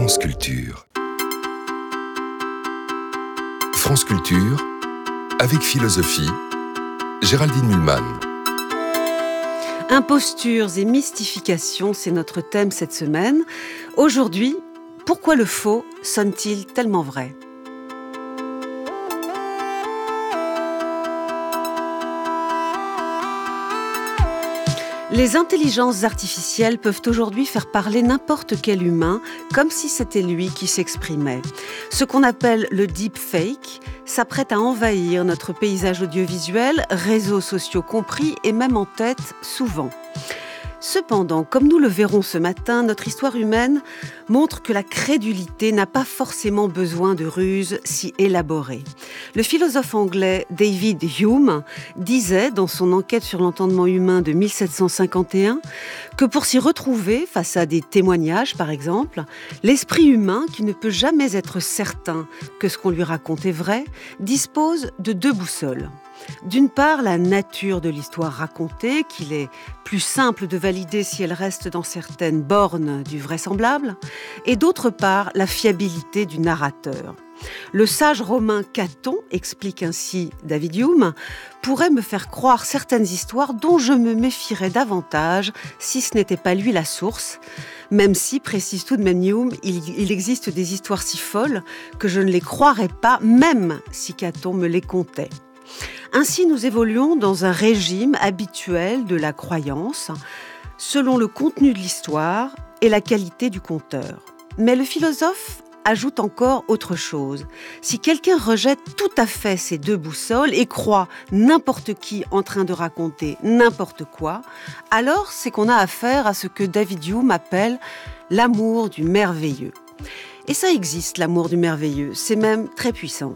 France Culture. France Culture, avec philosophie, Géraldine Mühlmann. Impostures et mystifications, c'est notre thème cette semaine. Aujourd'hui, pourquoi le faux sonne-t-il tellement vrai ? Les intelligences artificielles peuvent aujourd'hui faire parler n'importe quel humain comme si c'était lui qui s'exprimait. Ce qu'on appelle le deepfake s'apprête à envahir notre paysage audiovisuel, réseaux sociaux compris et même en tête souvent. Cependant, comme nous le verrons ce matin, notre histoire humaine montre que la crédulité n'a pas forcément besoin de ruses si élaborées. Le philosophe anglais David Hume disait dans son enquête sur l'entendement humain de 1751 que pour s'y retrouver face à des témoignages par exemple, l'esprit humain, qui ne peut jamais être certain que ce qu'on lui raconte est vrai, dispose de deux boussoles. D'une part, la nature de l'histoire racontée, qu'il est plus simple de valider si elle reste dans certaines bornes du vraisemblable, et d'autre part, la fiabilité du narrateur. Le sage romain Caton, explique ainsi David Hume, pourrait me faire croire certaines histoires dont je me méfierais davantage si ce n'était pas lui la source, même si, précise tout de même Hume, il existe des histoires si folles que je ne les croirais pas, même si Caton me les contait. Ainsi, nous évoluons dans un régime habituel de la croyance, selon le contenu de l'histoire et la qualité du conteur. Mais le philosophe ajoute encore autre chose. Si quelqu'un rejette tout à fait ces deux boussoles et croit n'importe qui en train de raconter n'importe quoi, alors c'est qu'on a affaire à ce que David Hume appelle l'amour du merveilleux. Et ça existe, l'amour du merveilleux, c'est même très puissant.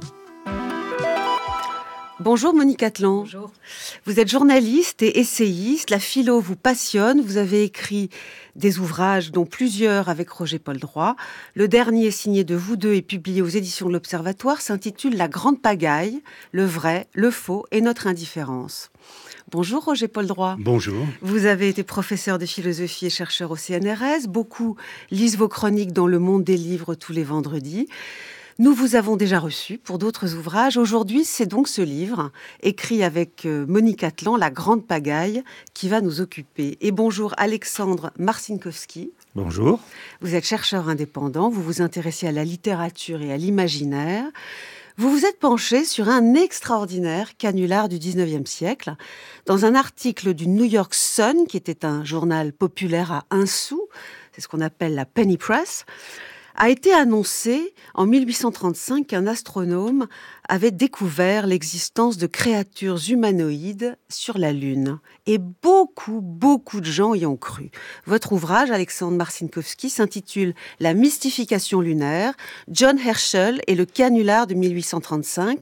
Bonjour Monique Atlan. Bonjour. Vous êtes journaliste et essayiste, la philo vous passionne, vous avez écrit des ouvrages dont plusieurs avec Roger Paul Droit. Le dernier signé de vous deux et publié aux éditions de l'Observatoire s'intitule La Grande Pagaille, le vrai, le faux et notre indifférence. Bonjour Roger Paul Droit. Bonjour. Vous avez été professeur de philosophie et chercheur au CNRS. Beaucoup lisent vos chroniques dans Le Monde des Livres tous les vendredis. Nous vous avons déjà reçu pour d'autres ouvrages. Aujourd'hui, c'est donc ce livre, écrit avec Monique Atlan, La Grande Pagaille, qui va nous occuper. Et bonjour Alexandre Marcinkowski. Bonjour. Vous êtes chercheur indépendant, vous vous intéressez à la littérature et à l'imaginaire. Vous vous êtes penché sur un extraordinaire canular du 19e siècle. Dans un article du New York Sun, qui était un journal populaire à 1 sou, c'est ce qu'on appelle la penny press, a été annoncé en 1835 qu'un astronome avait découvert l'existence de créatures humanoïdes sur la Lune. Et beaucoup de gens y ont cru. Votre ouvrage, Alexandre Marcinkowski, s'intitule « La mystification lunaire, John Herschel et le canular de 1835 »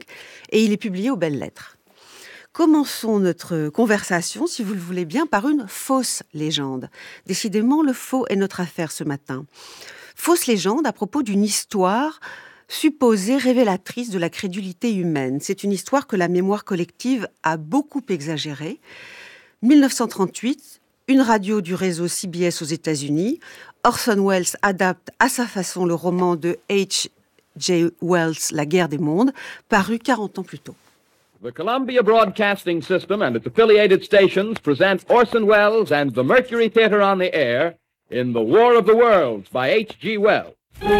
et il est publié aux Belles Lettres. Commençons notre conversation, si vous le voulez bien, par une fausse légende. Décidément, le faux est notre affaire ce matin. Fausse légende à propos d'une histoire supposée révélatrice de la crédulité humaine. C'est une histoire que la mémoire collective a beaucoup exagérée. 1938, une radio du réseau CBS aux États-Unis, Orson Welles adapte à sa façon le roman de H.G. Wells, La guerre des mondes, paru 40 ans plus tôt. The Columbia Broadcasting System and its affiliated stations present Orson Welles and the Mercury Theatre on the air in The War of the Worlds by H.G. Wells.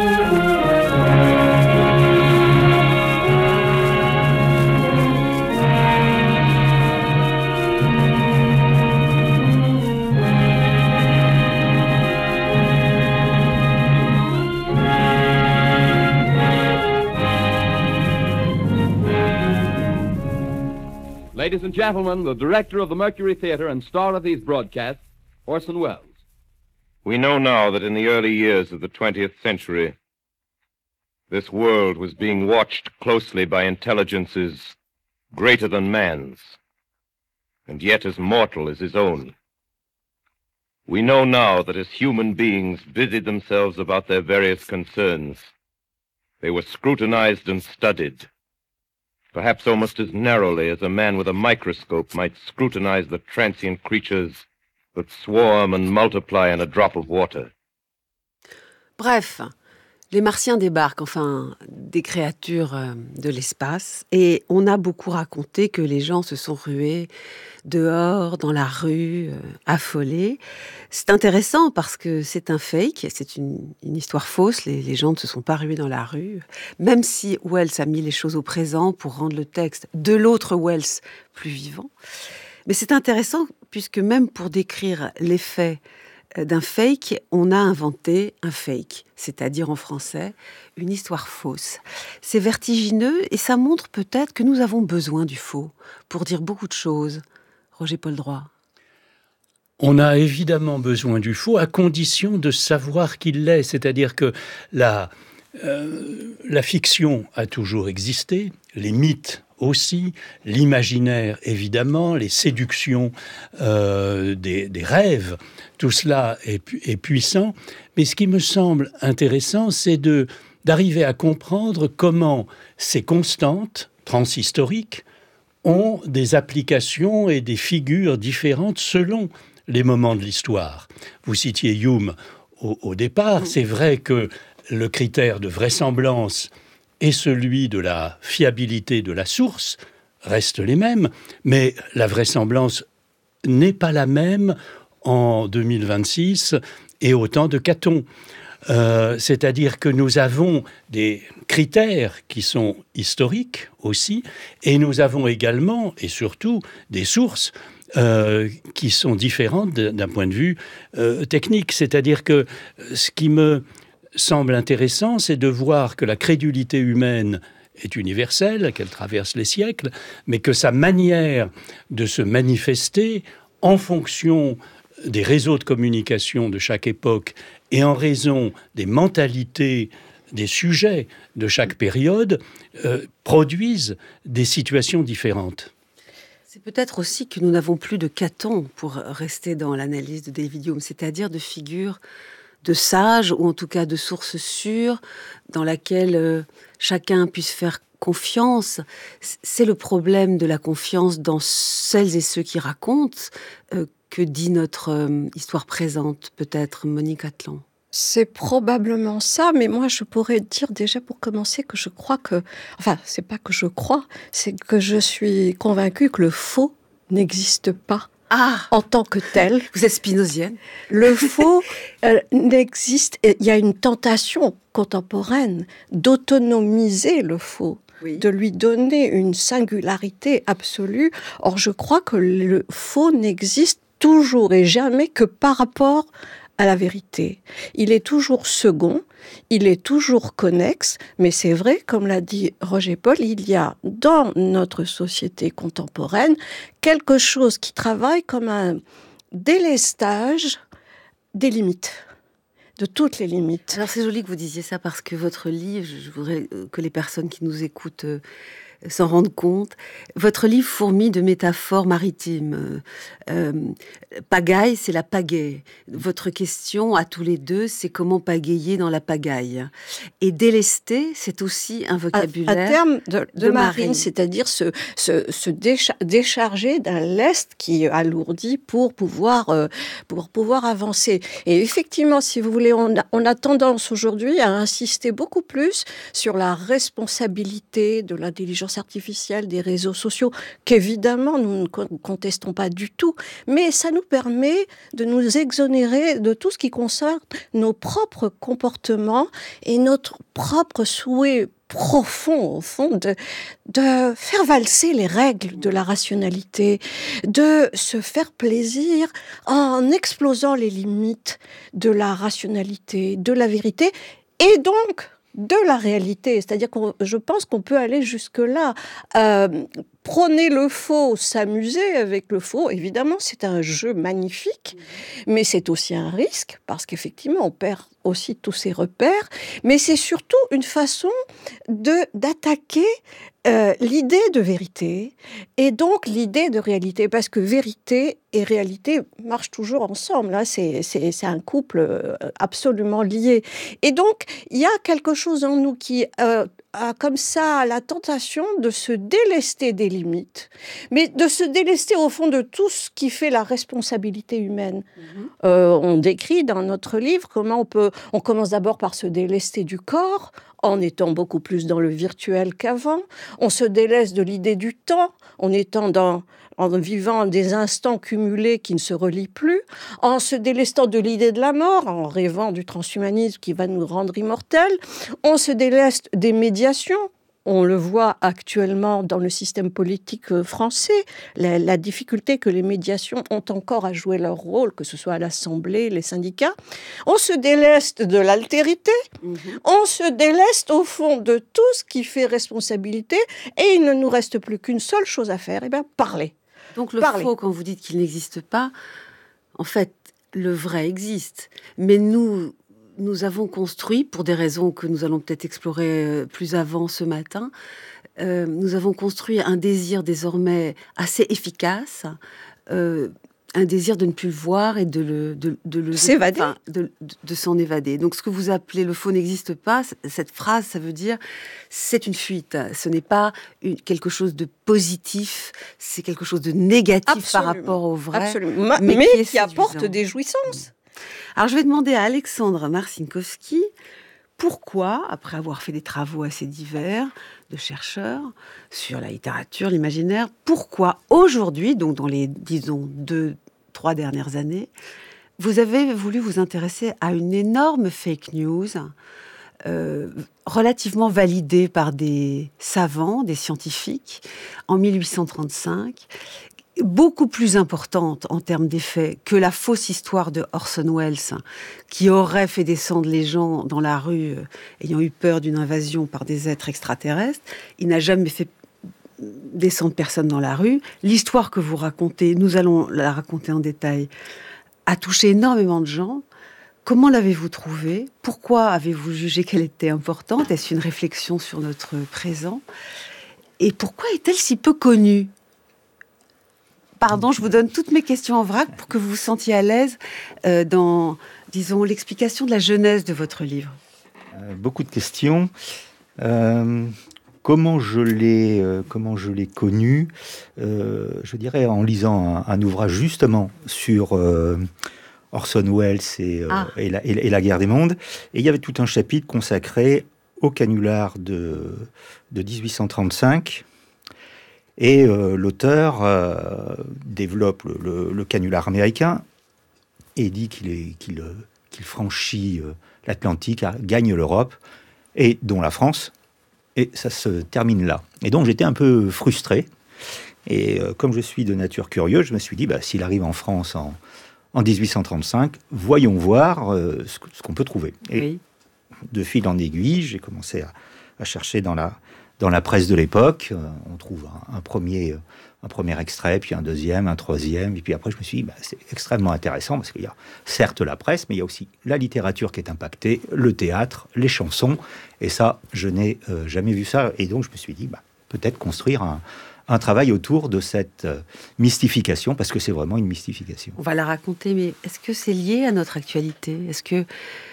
Ladies and gentlemen, the director of the Mercury Theatre and star of these broadcasts, Orson Welles. We know now that in the early years of the 20th century, this world was being watched closely by intelligences greater than man's, and yet as mortal as his own. We know now that as human beings busied themselves about their various concerns, they were scrutinized and studied, perhaps almost as narrowly as a man with a microscope might scrutinize the transient creatures that swarm and multiply in a drop of water. Bref, Les Martiens débarquent, enfin, des créatures de l'espace. Et on a beaucoup raconté que les gens se sont rués dehors, dans la rue, affolés. C'est intéressant parce que c'est un fake, c'est une histoire fausse. Les gens ne se sont pas rués dans la rue. Même si Wells a mis les choses au présent pour rendre le texte de l'autre Wells plus vivant. Mais c'est intéressant puisque même pour décrire l'effet d'un fake, on a inventé un fake, c'est-à-dire en français, une histoire fausse. C'est vertigineux et ça montre peut-être que nous avons besoin du faux pour dire beaucoup de choses. Roger-Paul Droit. On a évidemment besoin du faux à condition de savoir qu'il l'est, c'est-à-dire que la fiction a toujours existé, les mythes aussi, l'imaginaire évidemment, les séductions des rêves, tout cela est puissant. Mais ce qui me semble intéressant, c'est d'arriver à comprendre comment ces constantes transhistoriques ont des applications et des figures différentes selon les moments de l'histoire. Vous citiez Hume au départ, c'est vrai que le critère de vraisemblance et celui de la fiabilité de la source restent les mêmes, mais la vraisemblance n'est pas la même en 2026 et au temps de Caton. C'est-à-dire que nous avons des critères qui sont historiques aussi, et nous avons également, et surtout, des sources qui sont différentes d'un point de vue technique. C'est-à-dire que ce qui me semble intéressant, c'est de voir que la crédulité humaine est universelle, qu'elle traverse les siècles, mais que sa manière de se manifester en fonction des réseaux de communication de chaque époque et en raison des mentalités des sujets de chaque période, produisent des situations différentes. C'est peut-être aussi que nous n'avons plus de Caton, pour rester dans l'analyse de David Hume, c'est-à-dire de figures de sages, ou en tout cas de sources sûres, dans laquelle chacun puisse faire confiance. C'est le problème de la confiance dans celles et ceux qui racontent. Que dit notre histoire présente, peut-être, Monique Atlan? C'est probablement ça, mais moi je pourrais dire déjà pour commencer que je crois que... Enfin, c'est pas que je crois, c'est que je suis convaincue que le faux n'existe pas. En tant que tel. Vous êtes spinozienne. Le faux n'existe. Il y a une tentation contemporaine d'autonomiser le faux, de lui donner une singularité absolue. Or, je crois que le faux n'existe toujours et jamais que par rapport à la vérité. Il est toujours second, il est toujours connexe, mais c'est vrai, comme l'a dit Roger-Paul, il y a dans notre société contemporaine quelque chose qui travaille comme un délestage des limites, de toutes les limites. Alors c'est joli que vous disiez ça parce que votre livre, je voudrais que les personnes qui nous écoutent s'en rendent compte. Votre livre fourmille de métaphores maritimes. Pagaille, c'est la pagaie. Votre question à tous les deux, c'est comment pagayer dans la pagaille. Et délester, c'est aussi un vocabulaire. Un terme de marine, c'est-à-dire se décharger d'un lest qui alourdit pour pouvoir avancer. Et effectivement, si vous voulez, on a tendance aujourd'hui à insister beaucoup plus sur la responsabilité de l'intelligence artificielle, des réseaux sociaux, qu'évidemment nous ne contestons pas du tout, mais ça nous permet de nous exonérer de tout ce qui concerne nos propres comportements et notre propre souhait profond, au fond, de faire valser les règles de la rationalité, de se faire plaisir en explosant les limites de la rationalité, de la vérité, et donc de la réalité. C'est-à-dire que je pense qu'on peut aller jusque-là. Prôner le faux, s'amuser avec le faux, évidemment, c'est un jeu magnifique, mais c'est aussi un risque, parce qu'effectivement, on perd aussi tous ses repères, mais c'est surtout une façon d'attaquer l'idée de vérité, et donc l'idée de réalité, parce que vérité et réalité marchent toujours ensemble, hein, c'est un couple absolument lié. Et donc, il y a quelque chose en nous qui a comme ça la tentation de se délester des limites, mais de se délester au fond de tout ce qui fait la responsabilité humaine. On décrit dans notre livre comment on peut on commence d'abord par se délester du corps, en étant beaucoup plus dans le virtuel qu'avant. On se délaisse de l'idée du temps, en vivant des instants cumulés qui ne se relient plus, en se délestant de l'idée de la mort, en rêvant du transhumanisme qui va nous rendre immortels. On se déleste des médiations. On le voit actuellement dans le système politique français, la difficulté que les médiations ont encore à jouer leur rôle, que ce soit à l'Assemblée, les syndicats. On se déleste de l'altérité, on se déleste au fond de tout ce qui fait responsabilité, et il ne nous reste plus qu'une seule chose à faire, parler. Donc le faux, quand vous dites qu'il n'existe pas, en fait, le vrai existe. Mais nous avons construit, pour des raisons que nous allons peut-être explorer plus avant ce matin, nous avons construit un désir désormais assez efficace, un désir de ne plus le voir et de s'évader, de s'en évader. Donc ce que vous appelez le faux n'existe pas, cette phrase, ça veut dire c'est une fuite. Ce n'est pas quelque chose de positif, c'est quelque chose de négatif par rapport au vrai, mais qui apporte des jouissances. Alors je vais demander à Alexandre Marcinkowski pourquoi, après avoir fait des travaux assez divers de chercheurs sur la littérature, l'imaginaire, pourquoi aujourd'hui, donc dans les, disons, 2-3 dernières années, vous avez voulu vous intéresser à une énorme fake news relativement validée par des savants, des scientifiques, en 1835, beaucoup plus importante en termes d'effet que la fausse histoire de Orson Welles, qui aurait fait descendre les gens dans la rue ayant eu peur d'une invasion par des êtres extraterrestres. Il n'a jamais fait descendre personne dans la rue. L'histoire que vous racontez, nous allons la raconter en détail, a touché énormément de gens. Comment l'avez-vous trouvée ? Pourquoi avez-vous jugé qu'elle était importante ? Est-ce une réflexion sur notre présent ? Et pourquoi est-elle si peu connue ? Pardon, je vous donne toutes mes questions en vrac pour que vous vous sentiez à l'aise dans, disons, l'explication de la genèse de votre livre. Beaucoup de questions. Comment je l'ai connu, je dirais en lisant un ouvrage justement sur Orson Welles et la guerre des mondes. Et il y avait tout un chapitre consacré au canular de 1835. Et l'auteur développe le canular américain et dit qu'il franchit l'Atlantique, gagne l'Europe, et dont la France, et ça se termine là. Et donc j'étais un peu frustré, et comme je suis de nature curieuse, je me suis dit, s'il arrive en France en 1835, voyons voir ce qu'on peut trouver. Et de fil en aiguille, j'ai commencé à chercher dans la presse de l'époque. On trouve un premier extrait, puis un deuxième, un troisième, et puis après je me suis dit, c'est extrêmement intéressant, parce qu'il y a certes la presse, mais il y a aussi la littérature qui est impactée, le théâtre, les chansons, et ça, je n'ai jamais vu ça, et donc je me suis dit, peut-être construire un travail autour de cette mystification, parce que c'est vraiment une mystification. On va la raconter, mais est-ce que c'est lié à notre actualité ? Est-ce que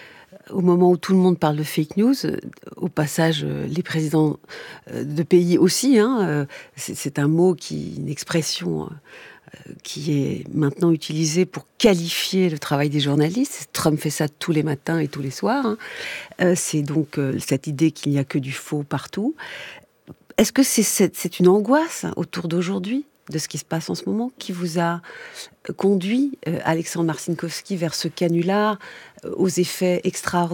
au moment où tout le monde parle de fake news, au passage, les présidents de pays aussi, c'est un mot, une expression qui est maintenant utilisée pour qualifier le travail des journalistes. Trump fait ça tous les matins et tous les soirs. C'est donc cette idée qu'il n'y a que du faux partout. Est-ce que c'est une angoisse autour d'aujourd'hui, de ce qui se passe en ce moment, qui vous a conduit, Alexandre Marcinkowski, vers ce canular aux effets extraordinaires ?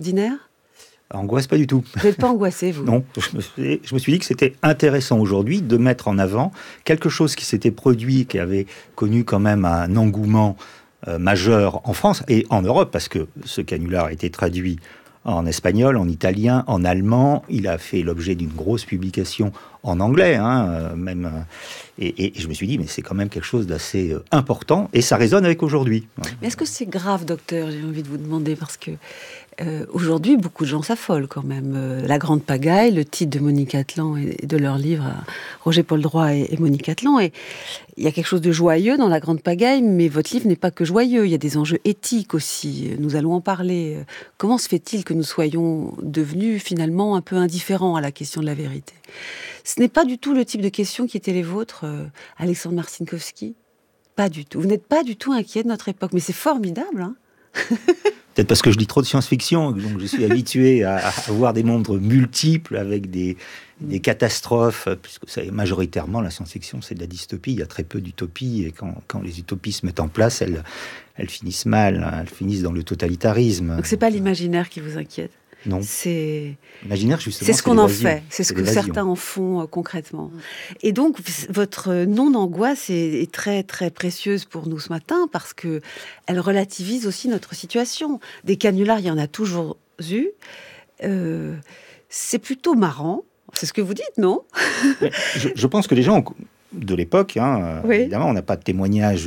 Angoisse, pas du tout. Vous n'êtes pas angoissé, vous ? Non, je me suis dit que c'était intéressant aujourd'hui de mettre en avant quelque chose qui s'était produit, qui avait connu quand même un engouement majeur en France et en Europe, parce que ce canular a été traduit en espagnol, en italien, en allemand. Il a fait l'objet d'une grosse publication en anglais, même. Et je me suis dit, mais c'est quand même quelque chose d'assez important, et ça résonne avec aujourd'hui. Mais est-ce que c'est grave, docteur ? J'ai envie de vous demander, parce que aujourd'hui, beaucoup de gens s'affolent quand même. La Grande Pagaille, le titre de Monique Atlan et de leur livre, Roger-Paul Droit et Monique Atlan. Et il y a quelque chose de joyeux dans La Grande Pagaille, mais votre livre n'est pas que joyeux. Il y a des enjeux éthiques aussi. Nous allons en parler. Comment se fait-il que nous soyons devenus finalement un peu indifférents à la question de la vérité ? Ce n'est pas du tout le type de questions qui étaient les vôtres, Alexandre Marcinkowski. Pas du tout. Vous n'êtes pas du tout inquiet de notre époque. Mais c'est formidable, Peut-être parce que je lis trop de science-fiction, donc je suis habitué à voir des mondes multiples avec des catastrophes, puisque c'est majoritairement la science-fiction, c'est de la dystopie, il y a très peu d'utopie, et quand les utopies se mettent en place, elles finissent mal, hein, elles finissent dans le totalitarisme. Donc c'est pas l'imaginaire qui vous inquiète? Non. C'est L'imaginaire, justement, c'est ce qu'on en fait, c'est ce que certains en font concrètement. Et donc, votre nom d'angoisse est très, très précieuse pour nous ce matin parce que elle relativise aussi notre situation. Des canulars, il y en a toujours eu. C'est plutôt marrant. C'est ce que vous dites, non? Je pense que les gens de l'époque, oui. Évidemment, on n'a pas de témoignage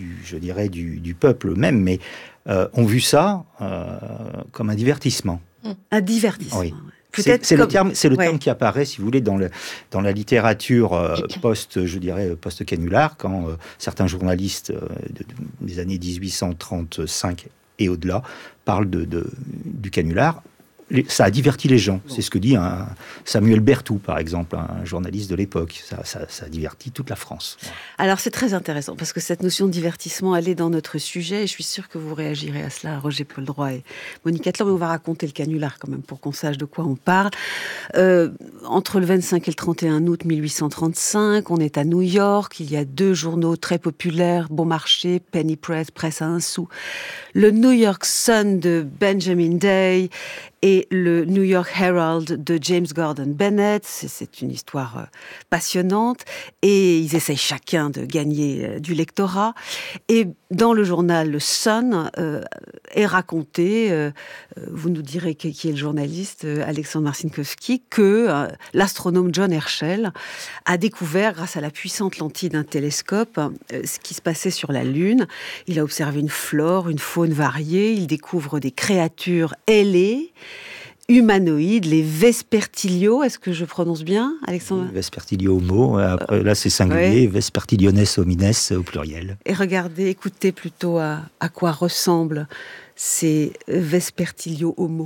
du peuple même, mais ont vu ça comme un divertissement. Un divertissement. Oui. Peut-être c'est le terme qui apparaît, si vous voulez, dans la littérature post-canular, quand certains journalistes des années 1835 et au-delà parlent du canular. Ça a diverti les gens. C'est ce que dit Samuel Berthoud, par exemple, un journaliste de l'époque. Ça a diverti toute la France. Alors, c'est très intéressant, parce que cette notion de divertissement, elle est dans notre sujet, et je suis sûre que vous réagirez à cela, Roger Paul Droit et Monique Atlan, mais on va raconter le canular quand même, pour qu'on sache de quoi on parle. Entre le 25 et le 31 août 1835, on est à New York, il y a 2 journaux très populaires, bon marché, Penny Press, presse à 1 sou, le New York Sun de Benjamin Day, et le New York Herald de James Gordon Bennett. C'est une histoire passionnante. Et ils essayent chacun de gagner du lectorat. Et dans le journal Le Sun est raconté, vous nous direz qui est le journaliste, Alexandre Marcinkowski, que l'astronome John Herschel a découvert, grâce à la puissante lentille d'un télescope, ce qui se passait sur la Lune. Il a observé une flore, une faune variée. Il découvre des créatures ailées, humanoïdes, les Vespertilio. Est-ce que je prononce bien, Alexandre? Vespertilio homo, après là c'est singulier, ouais. Vespertiliones homines au pluriel. Et regardez, écoutez plutôt à quoi ressemblent ces Vespertilio homo.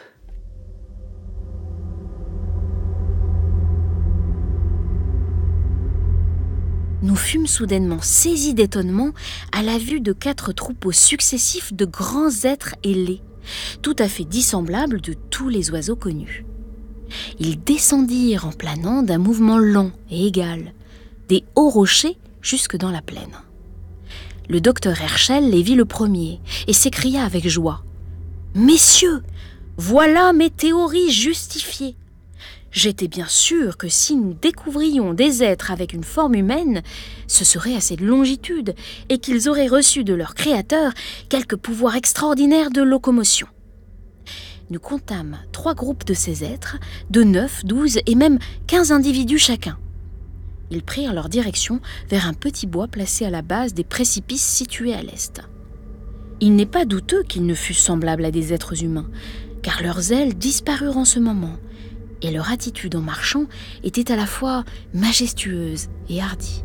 Nous fûmes soudainement saisis d'étonnement à la vue de 4 troupeaux successifs de grands êtres ailés, tout à fait dissemblables de tous les oiseaux connus. Ils descendirent en planant d'un mouvement lent et égal, des hauts rochers jusque dans la plaine. Le docteur Herschel les vit le premier et s'écria avec joie : « Messieurs, voilà mes théories justifiées. J'étais bien sûr que si nous découvrions des êtres avec une forme humaine, ce serait assez de longitude et qu'ils auraient reçu de leur créateur quelque pouvoir extraordinaire de locomotion. » Nous comptâmes 3 groupes de ces êtres, de 9, 12 et même 15 individus chacun. Ils prirent leur direction vers un petit bois placé à la base des précipices situés à l'est. Il n'est pas douteux qu'ils ne fussent semblables à des êtres humains, car leurs ailes disparurent en ce moment, et leur attitude en marchant était à la fois majestueuse et hardie.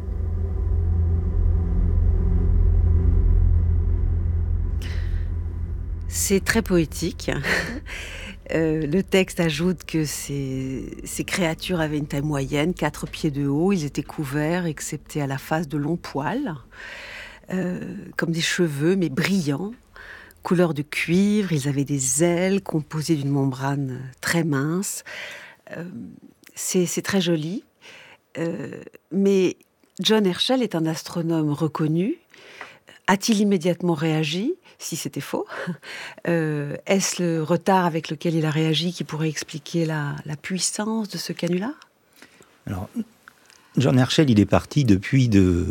C'est très poétique. Le texte ajoute que ces créatures avaient une taille moyenne, 4 pieds de haut. Ils étaient couverts, excepté à la face, de longs poils, comme des cheveux, mais brillants, couleur de cuivre. Ils avaient des ailes composées d'une membrane très mince. C'est très joli. Mais John Herschel est un astronome reconnu. A-t-il immédiatement réagi, si c'était faux? Est-ce le retard avec lequel il a réagi qui pourrait expliquer la puissance de ce canular? Alors, John Herschel, il est parti depuis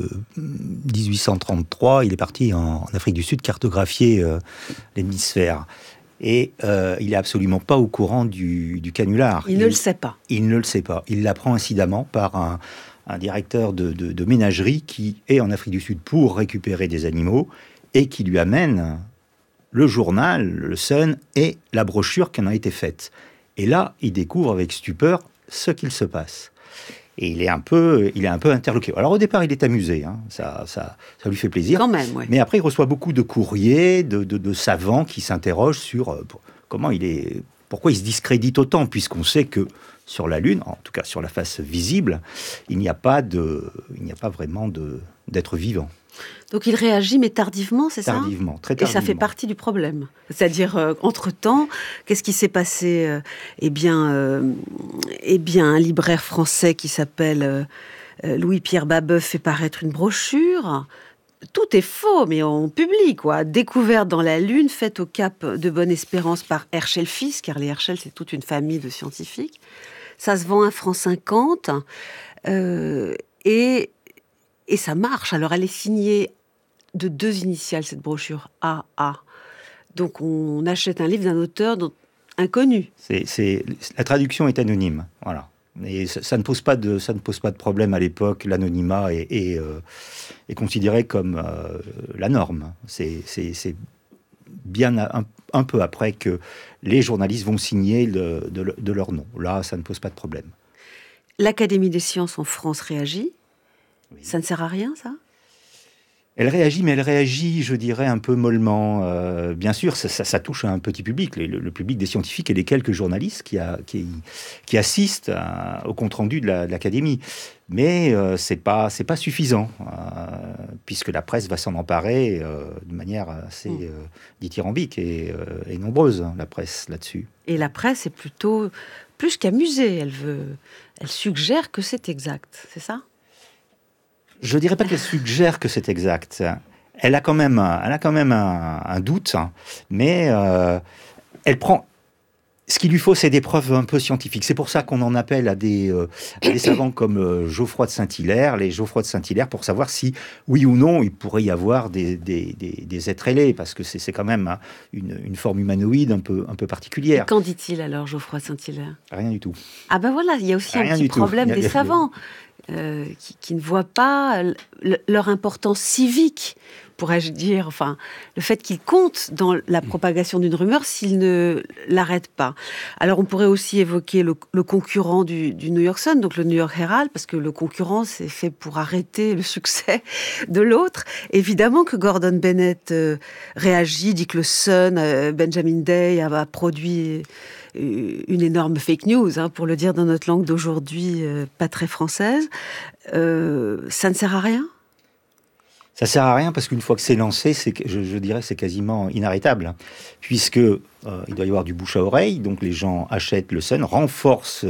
1833. Il est parti en Afrique du Sud cartographier l'hémisphère. Et il n'est absolument pas au courant du canular. Il ne le sait pas. Il ne le sait pas. Il l'apprend incidemment par un directeur de ménagerie qui est en Afrique du Sud pour récupérer des animaux et qui lui amène le journal, le Sun, et la brochure qui en a été faite. Et là, il découvre avec stupeur ce qu'il se passe. Et il est un peu interloqué. Alors au départ, il est amusé, hein. Ça lui fait plaisir. Quand même, ouais. Mais après, il reçoit beaucoup de courriers, de savants qui s'interrogent sur comment il est pourquoi il se discrédite autant, puisqu'on sait que sur la Lune, en tout cas sur la face visible, il n'y a pas vraiment d'être vivant. Donc il réagit, mais tardivement, c'est ça ? Tardivement, très tardivement. Et ça fait partie du problème. C'est-à-dire, entre-temps, qu'est-ce qui s'est passé ? Eh bien, un libraire français qui s'appelle Louis-Pierre Babeuf fait paraître une brochure. Tout est faux, mais on publie, quoi. Découverte dans la Lune, faite au cap de Bonne-Espérance par Herschel fils, car les Herschel, c'est toute une famille de scientifiques. Ça se vend 1,50 francs. Et ça marche. Alors, elle est signée de 2 initiales, cette brochure, AA. Donc, on achète un livre d'un auteur inconnu. La traduction est anonyme, voilà. Et ça ne pose pas de problème à l'époque. L'anonymat est considéré comme la norme. C'est bien un peu après que les journalistes vont signer de leur nom. Là, ça ne pose pas de problème. L'Académie des sciences en France réagit. Oui. Ça ne sert à rien, ça ? Elle réagit, mais elle réagit, je dirais, un peu mollement. Bien sûr, ça touche un petit public, le public des scientifiques et des quelques journalistes qui assistent au compte-rendu de l'Académie. Mais c'est pas suffisant, puisque la presse va s'en emparer de manière assez dithyrambique et nombreuse, la presse, là-dessus. Et la presse est plutôt plus qu'amusée. Elle suggère que c'est exact, c'est ça ? Je ne dirais pas qu'elle suggère que c'est exact. Elle a quand même un doute, mais elle prend... Ce qu'il lui faut, c'est des preuves un peu scientifiques. C'est pour ça qu'on en appelle à des savants comme Geoffroy de Saint-Hilaire, les Geoffroy de Saint-Hilaire, pour savoir si, oui ou non, il pourrait y avoir des êtres ailés, parce que c'est quand même une forme humanoïde un peu particulière. Et qu'en dit-il alors, Geoffroy de Saint-Hilaire ? Rien du tout. Ah ben voilà, il y a aussi un petit problème des savants. Qui ne voient pas leur importance civique, pourrais-je dire, enfin, le fait qu'ils comptent dans la propagation d'une rumeur s'ils ne l'arrêtent pas. Alors, on pourrait aussi évoquer le concurrent du New York Sun, donc le New York Herald, parce que le concurrent, c'est fait pour arrêter le succès de l'autre. Évidemment que Gordon Bennett réagit, dit que le Sun, Benjamin Day, a produit une énorme fake news, pour le dire dans notre langue d'aujourd'hui, pas très française. Ça ne sert à rien ? Ça sert à rien parce qu'une fois que c'est lancé, je dirais c'est quasiment inarrêtable, puisque il doit y avoir du bouche à oreille, donc les gens achètent le Sun, renforcent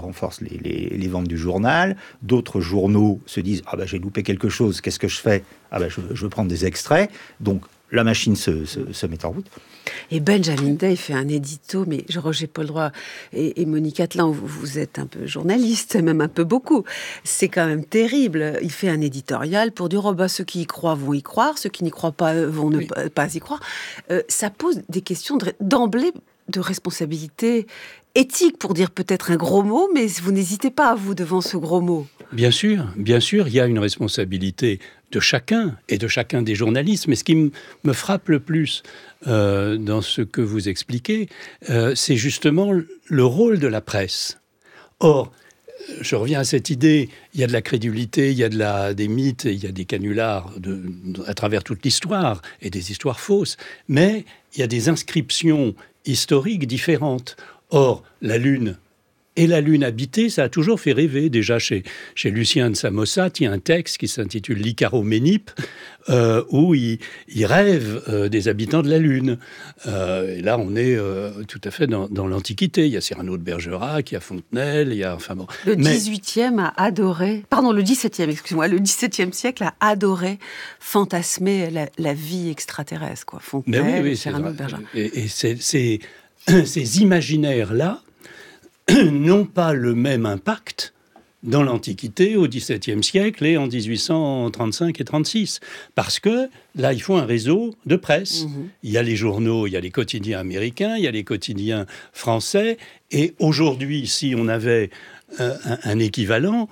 les ventes du journal. D'autres journaux se disent j'ai loupé quelque chose, qu'est-ce que je fais ? Je veux prendre des extraits, donc la machine se met en route. Et Benjamin Day fait un édito, mais Roger Poldroy et Monique Atlan, vous êtes un peu journaliste, même un peu beaucoup. C'est quand même terrible. Il fait un éditorial pour dire ceux qui y croient vont y croire, ceux qui n'y croient pas vont ne pas y croire. Ça pose des questions d'emblée de responsabilité éthique, pour dire peut-être un gros mot, mais vous n'hésitez pas, vous, devant ce gros mot. Bien sûr, il y a une responsabilité de chacun et de chacun des journalistes. Mais ce qui me frappe le plus dans ce que vous expliquez, c'est justement le rôle de la presse. Or, je reviens à cette idée, il y a de la crédulité, il y a des mythes, il y a des canulars à travers toute l'histoire, et des histoires fausses, mais il y a des inscriptions historiques différentes. Or, la Lune et la Lune habitée, ça a toujours fait rêver. Déjà, chez Lucien de Samosate, il y a un texte qui s'intitule l'Icaroménipe, où il rêve des habitants de la Lune. Et là, on est tout à fait dans l'Antiquité. Il y a Cyrano de Bergerac, il y a Fontenelle, il y a... Enfin bon. Le 18e a adoré... Pardon, le 17e, excusez-moi. Le 17e siècle a adoré fantasmer la vie extraterrestre, quoi. Fontenelle, oui, Cyrano de Bergerac. Et ces imaginaires-là n'ont pas le même impact dans l'Antiquité, au XVIIe siècle et en 1835 et 36. Parce que là, il faut un réseau de presse. Il y a les journaux, il y a les quotidiens américains, il y a les quotidiens français. Et aujourd'hui, si on avait un équivalent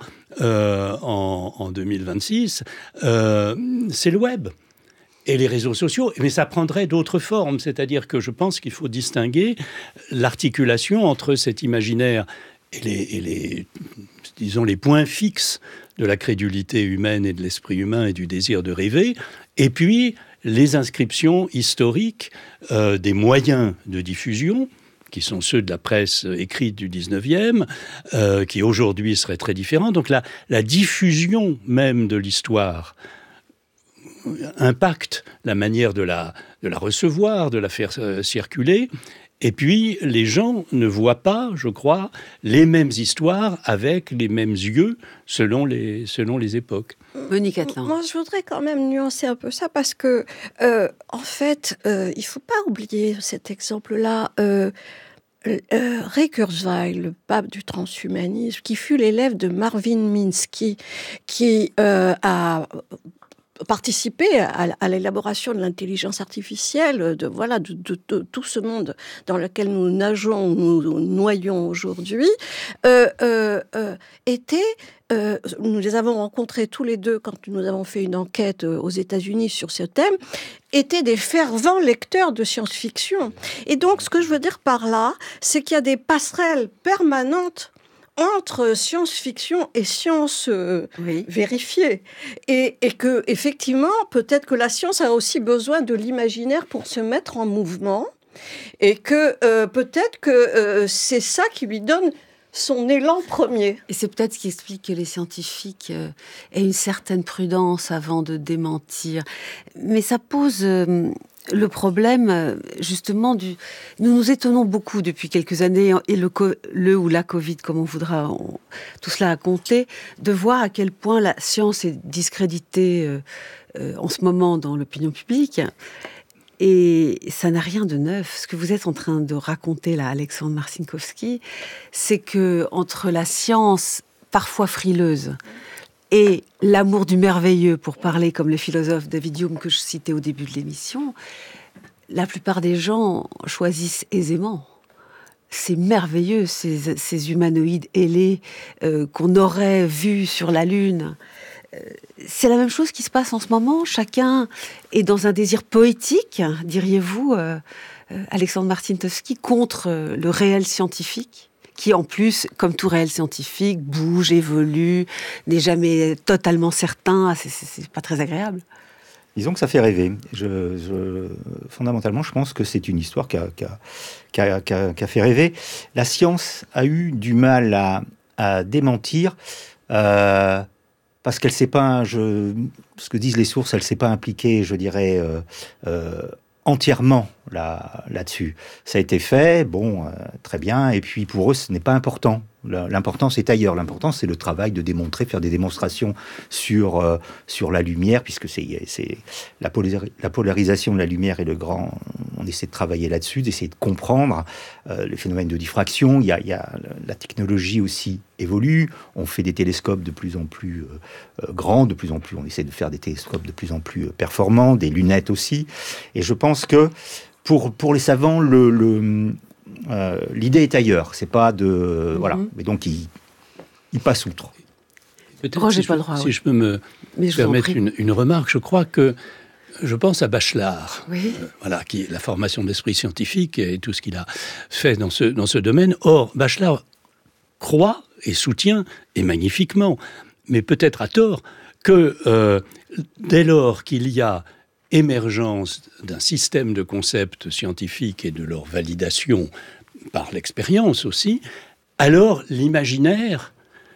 en 2026, c'est le web. Et les réseaux sociaux, mais ça prendrait d'autres formes. C'est-à-dire que je pense qu'il faut distinguer l'articulation entre cet imaginaire et les points fixes de la crédulité humaine et de l'esprit humain et du désir de rêver, et puis les inscriptions historiques des moyens de diffusion qui sont ceux de la presse écrite du 19e, qui aujourd'hui seraient très différents. Donc la diffusion même de l'histoire impacte la manière de la recevoir, de la faire circuler. Et puis, les gens ne voient pas, je crois, les mêmes histoires avec les mêmes yeux selon les époques. Monique Atlan. Moi, je voudrais quand même nuancer un peu ça parce que, en fait, il ne faut pas oublier cet exemple-là. Ray Kurzweil, le pape du transhumanisme, qui fut l'élève de Marvin Minsky, qui a participé à l'élaboration de l'intelligence artificielle, de tout ce monde dans lequel nous nageons, nous noyons aujourd'hui, nous les avons rencontrés tous les deux quand nous avons fait une enquête aux États-Unis sur ce thème, étaient des fervents lecteurs de science-fiction. Et donc, ce que je veux dire par là, c'est qu'il y a des passerelles permanentes entre science-fiction et science vérifiée. Et que, effectivement, peut-être que la science a aussi besoin de l'imaginaire pour se mettre en mouvement. Et que peut-être que c'est ça qui lui donne son élan premier. Et c'est peut-être ce qui explique que les scientifiques aient une certaine prudence avant de démentir. Mais ça pose le problème, justement, nous nous étonnons beaucoup depuis quelques années, et le ou la Covid, comme on voudra, tout cela a compté, de voir à quel point la science est discréditée en ce moment dans l'opinion publique. Et ça n'a rien de neuf. Ce que vous êtes en train de raconter là, Alexandre Marcinkowski, c'est que entre la science parfois frileuse et l'amour du merveilleux, pour parler comme le philosophe David Hume que je citais au début de l'émission, la plupart des gens choisissent aisément. C'est merveilleux, ces humanoïdes ailés qu'on aurait vus sur la Lune. C'est la même chose qui se passe en ce moment. Chacun est dans un désir poétique, diriez-vous, Alexandre Marcinkowski, contre le réel scientifique, qui en plus, comme tout réel scientifique, bouge, évolue, n'est jamais totalement certain. C'est pas très agréable. Disons que ça fait rêver. Fondamentalement, je pense que c'est une histoire qui a fait rêver. La science a eu du mal à démentir. Parce qu'elle s'est pas, ce que disent les sources, elle s'est pas impliquée, je dirais, entièrement là-dessus. Ça a été fait, très bien, et puis pour eux, ce n'est pas important. L'important, c'est ailleurs. L'important, c'est le travail de démontrer, faire des démonstrations sur la lumière, puisque c'est la polarisation de la lumière et le grand... On essaie de travailler là-dessus, d'essayer de comprendre les phénomènes de diffraction. La technologie aussi évolue. On fait des télescopes de plus en plus grands, on essaie de faire des télescopes de plus en plus performants, des lunettes aussi. Et je pense que pour les savants, l'idée est ailleurs. C'est pas de... Voilà. Mais donc, il passe outre. Peut-être si je peux me permettre une remarque, je pense à Bachelard, qui est la formation d'esprit scientifique et tout ce qu'il a fait dans ce domaine. Or, Bachelard croit et soutient, et magnifiquement, mais peut-être à tort, que dès lors qu'il y a émergence d'un système de concepts scientifiques et de leur validation par l'expérience aussi, alors l'imaginaire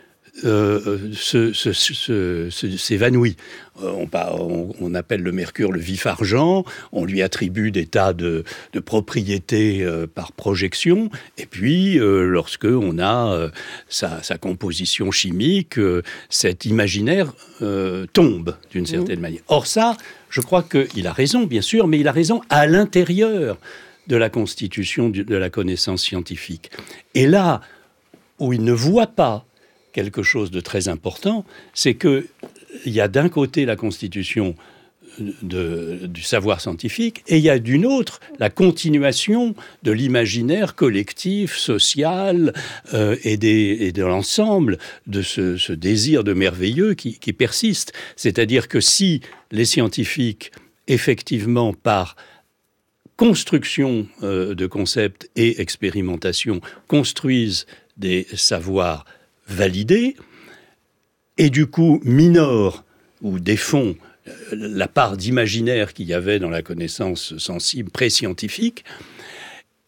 s'évanouit. On appelle le mercure le vif argent, on lui attribue des tas de propriétés par projection, et puis lorsque on a sa composition chimique, cet imaginaire tombe d'une certaine manière. Or ça, je crois qu'il a raison, bien sûr, mais il a raison à l'intérieur de la constitution de la connaissance scientifique. Et là où il ne voit pas quelque chose de très important, c'est qu'il y a d'un côté la constitution du savoir scientifique et il y a d'une autre la continuation de l'imaginaire collectif, social et de l'ensemble de ce désir de merveilleux qui persiste. C'est-à-dire que si les scientifiques, effectivement, par construction de concepts et expérimentation, construisent des savoirs validés, et du coup minorent ou défont la part d'imaginaire qu'il y avait dans la connaissance sensible pré-scientifique,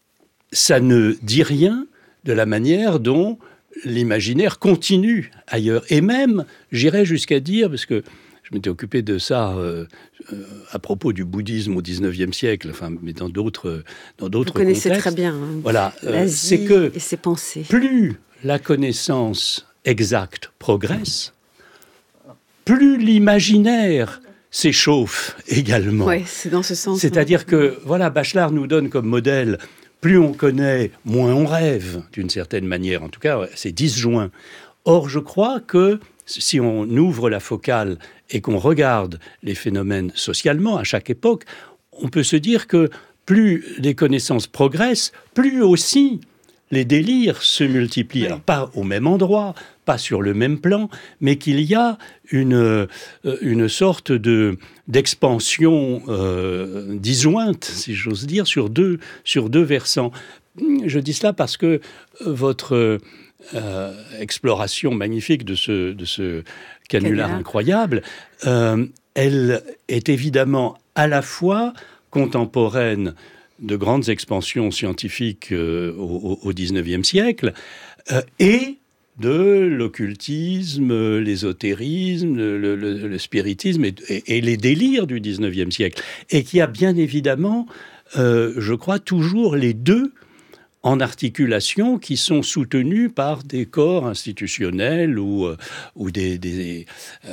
ça ne dit rien de la manière dont l'imaginaire continue ailleurs. Et même, j'irais jusqu'à dire, parce que je m'étais occupé de ça à propos du bouddhisme au XIXe siècle, mais dans d'autres contextes. Vous connaissez très bien voilà, l'Asie c'est que et ses pensées. Plus la connaissance exacte progresse, plus l'imaginaire s'échauffe également. Oui, c'est dans ce sens. C'est-à-dire que, voilà, Bachelard nous donne comme modèle, plus on connaît, moins on rêve, d'une certaine manière. En tout cas, c'est disjoint. Or, je crois que si on ouvre la focale et qu'on regarde les phénomènes socialement à chaque époque, on peut se dire que plus les connaissances progressent, plus aussi les délires se multiplient. Oui. Alors, pas au même endroit, pas sur le même plan, mais qu'il y a une sorte d'expansion disjointe, si j'ose dire, sur deux versants. Je dis cela parce que votre exploration magnifique de ce canular incroyable, elle est évidemment à la fois contemporaine de grandes expansions scientifiques au XIXe siècle et de l'occultisme, l'ésotérisme, le spiritisme et les délires du XIXe siècle. Et qui a bien évidemment, je crois, toujours les deux en articulation qui sont soutenus par des corps institutionnels ou des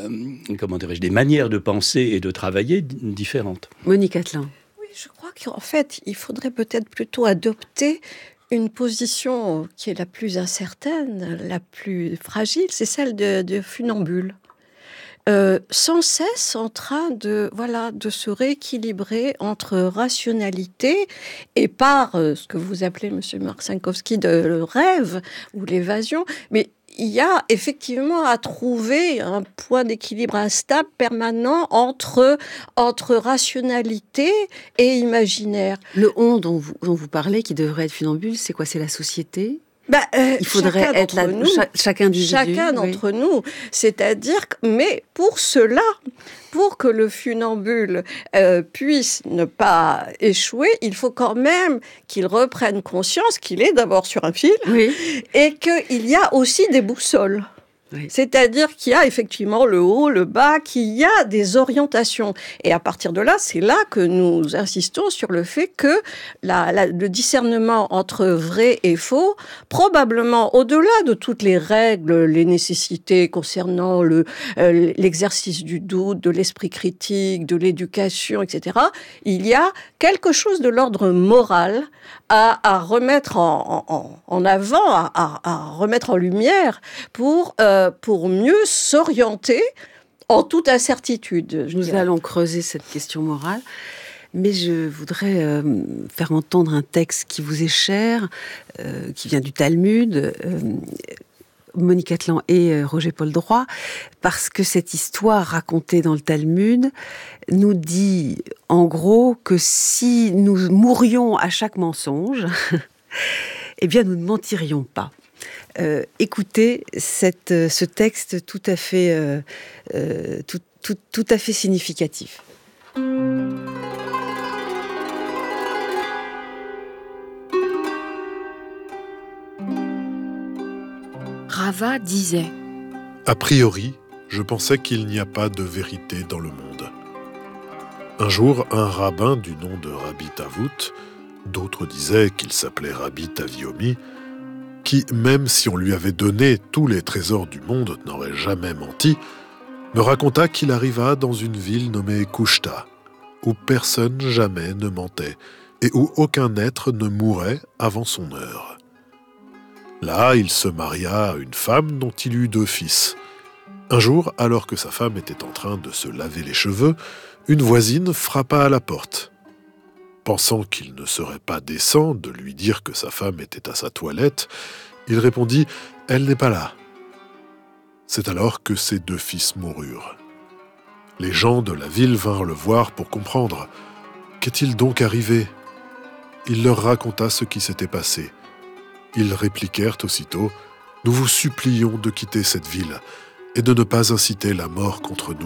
manières de penser et de travailler différentes. Monique Atlan. Oui, je crois qu'en fait, il faudrait peut-être plutôt adopter une position qui est la plus incertaine, la plus fragile, c'est celle de funambule. Sans cesse en train de se rééquilibrer entre rationalité et par ce que vous appelez, Monsieur Marcinkovski, le rêve ou l'évasion, mais il y a effectivement à trouver un point d'équilibre instable, permanent entre rationalité et imaginaire. Le on dont vous parlez, qui devrait être funambule, c'est quoi? C'est la société? Il faudrait être là, chaque individu. Chacun d'entre nous. C'est-à-dire, mais pour cela, pour que le funambule puisse ne pas échouer, il faut quand même qu'il reprenne conscience qu'il est d'abord sur un fil et qu'il y a aussi des boussoles. Oui. C'est-à-dire qu'il y a effectivement le haut, le bas, qu'il y a des orientations. Et à partir de là, c'est là que nous insistons sur le fait que le discernement entre vrai et faux, probablement au-delà de toutes les règles, les nécessités concernant l'exercice du doute, de l'esprit critique, de l'éducation, etc., il y a quelque chose de l'ordre moral à remettre en avant, à remettre en lumière pour mieux s'orienter en toute incertitude. Nous allons creuser cette question morale, mais je voudrais faire entendre un texte qui vous est cher, qui vient du Talmud, Monique Atlan et Roger-Paul Droit, parce que cette histoire racontée dans le Talmud nous dit en gros que si nous mourions à chaque mensonge, eh bien nous ne mentirions pas. Écoutez ce texte tout à fait significatif. Rava disait: A priori, je pensais qu'il n'y a pas de vérité dans le monde. Un jour, un rabbin du nom de Rabbi Tavut, d'autres disaient qu'il s'appelait Rabbi Taviomi, qui, même si on lui avait donné tous les trésors du monde, n'aurait jamais menti, me raconta qu'il arriva dans une ville nommée Kushta, où personne jamais ne mentait et où aucun être ne mourait avant son heure. Là, il se maria à une femme dont il eut 2 fils. Un jour, alors que sa femme était en train de se laver les cheveux, une voisine frappa à la porte. Pensant qu'il ne serait pas décent de lui dire que sa femme était à sa toilette, il répondit « Elle n'est pas là ». C'est alors que ses 2 fils moururent. Les gens de la ville vinrent le voir pour comprendre. Qu'est-il donc arrivé ? Il leur raconta ce qui s'était passé. Ils répliquèrent aussitôt « Nous vous supplions de quitter cette ville et de ne pas inciter la mort contre nous. »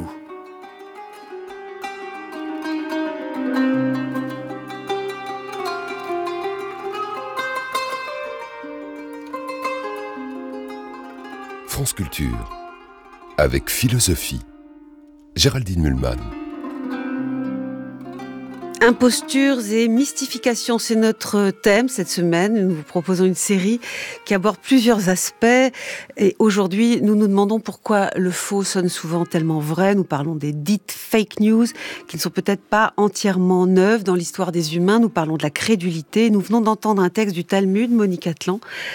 France Culture, avec philosophie. Géraldine Mühlmann. Impostures et mystifications, c'est notre thème cette semaine. Nous vous proposons une série qui aborde plusieurs aspects. Et aujourd'hui, nous nous demandons pourquoi le faux sonne souvent tellement vrai. Nous parlons des dites fake news, qui ne sont peut-être pas entièrement neuves dans l'histoire des humains. Nous parlons de la crédulité. Nous venons d'entendre un texte du Talmud, Monique Atlan,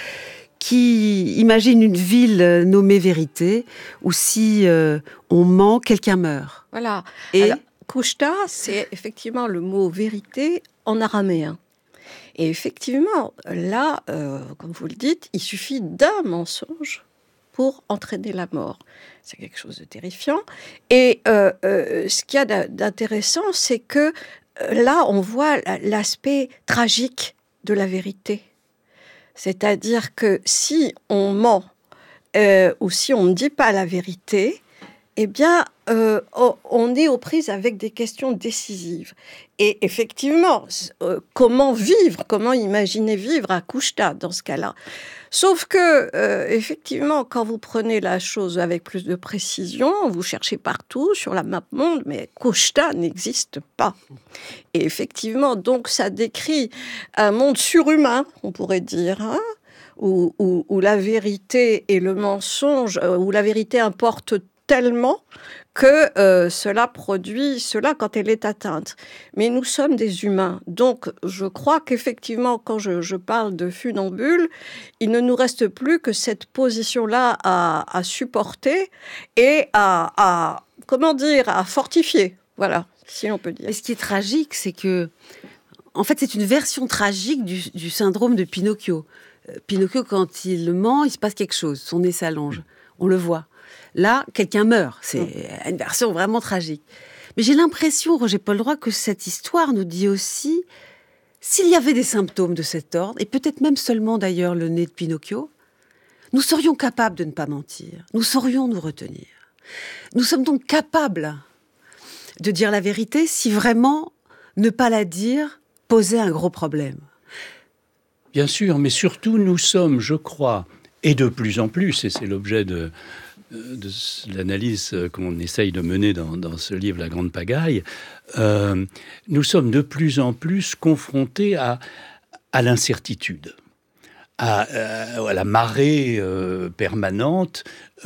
qui imagine une ville nommée Vérité, où si on ment, quelqu'un meurt. Voilà. Et alors, Kushta, c'est effectivement le mot vérité en araméen. Et effectivement, là, comme vous le dites, il suffit d'un mensonge pour entraîner la mort. C'est quelque chose de terrifiant. Et ce qu'il y a d'intéressant, c'est que là, on voit l'aspect tragique de la vérité. C'est-à-dire que si on ment ou si on ne dit pas la vérité, eh bien, on est aux prises avec des questions décisives. Et effectivement, comment vivre, comment imaginer vivre à Kushta dans ce cas-là ? Sauf que, effectivement, quand vous prenez la chose avec plus de précision, vous cherchez partout sur la map monde, mais Kushta n'existe pas. Et effectivement, donc, ça décrit un monde surhumain, on pourrait dire, hein, où la vérité et le mensonge, où la vérité importe tellement que cela produit cela quand elle est atteinte. Mais nous sommes des humains. Donc, je crois qu'effectivement, quand je parle de funambule, il ne nous reste plus que cette position-là à supporter et à fortifier. Voilà, si on peut dire. Et ce qui est tragique, c'est que, en fait, c'est une version tragique du syndrome de Pinocchio. Pinocchio, quand il ment, il se passe quelque chose. Son nez s'allonge. On le voit. Là, quelqu'un meurt. C'est une version vraiment tragique. Mais j'ai l'impression, Roger Paul Droit, que cette histoire nous dit aussi, s'il y avait des symptômes de cet ordre, et peut-être même seulement d'ailleurs le nez de Pinocchio, nous serions capables de ne pas mentir. Nous saurions nous retenir. Nous sommes donc capables de dire la vérité si vraiment ne pas la dire posait un gros problème. Bien sûr, mais surtout nous sommes, je crois, et de plus en plus, et c'est l'objet de l'analyse qu'on essaye de mener dans ce livre, La Grande Pagaille, nous sommes de plus en plus confrontés à l'incertitude, à la marée permanente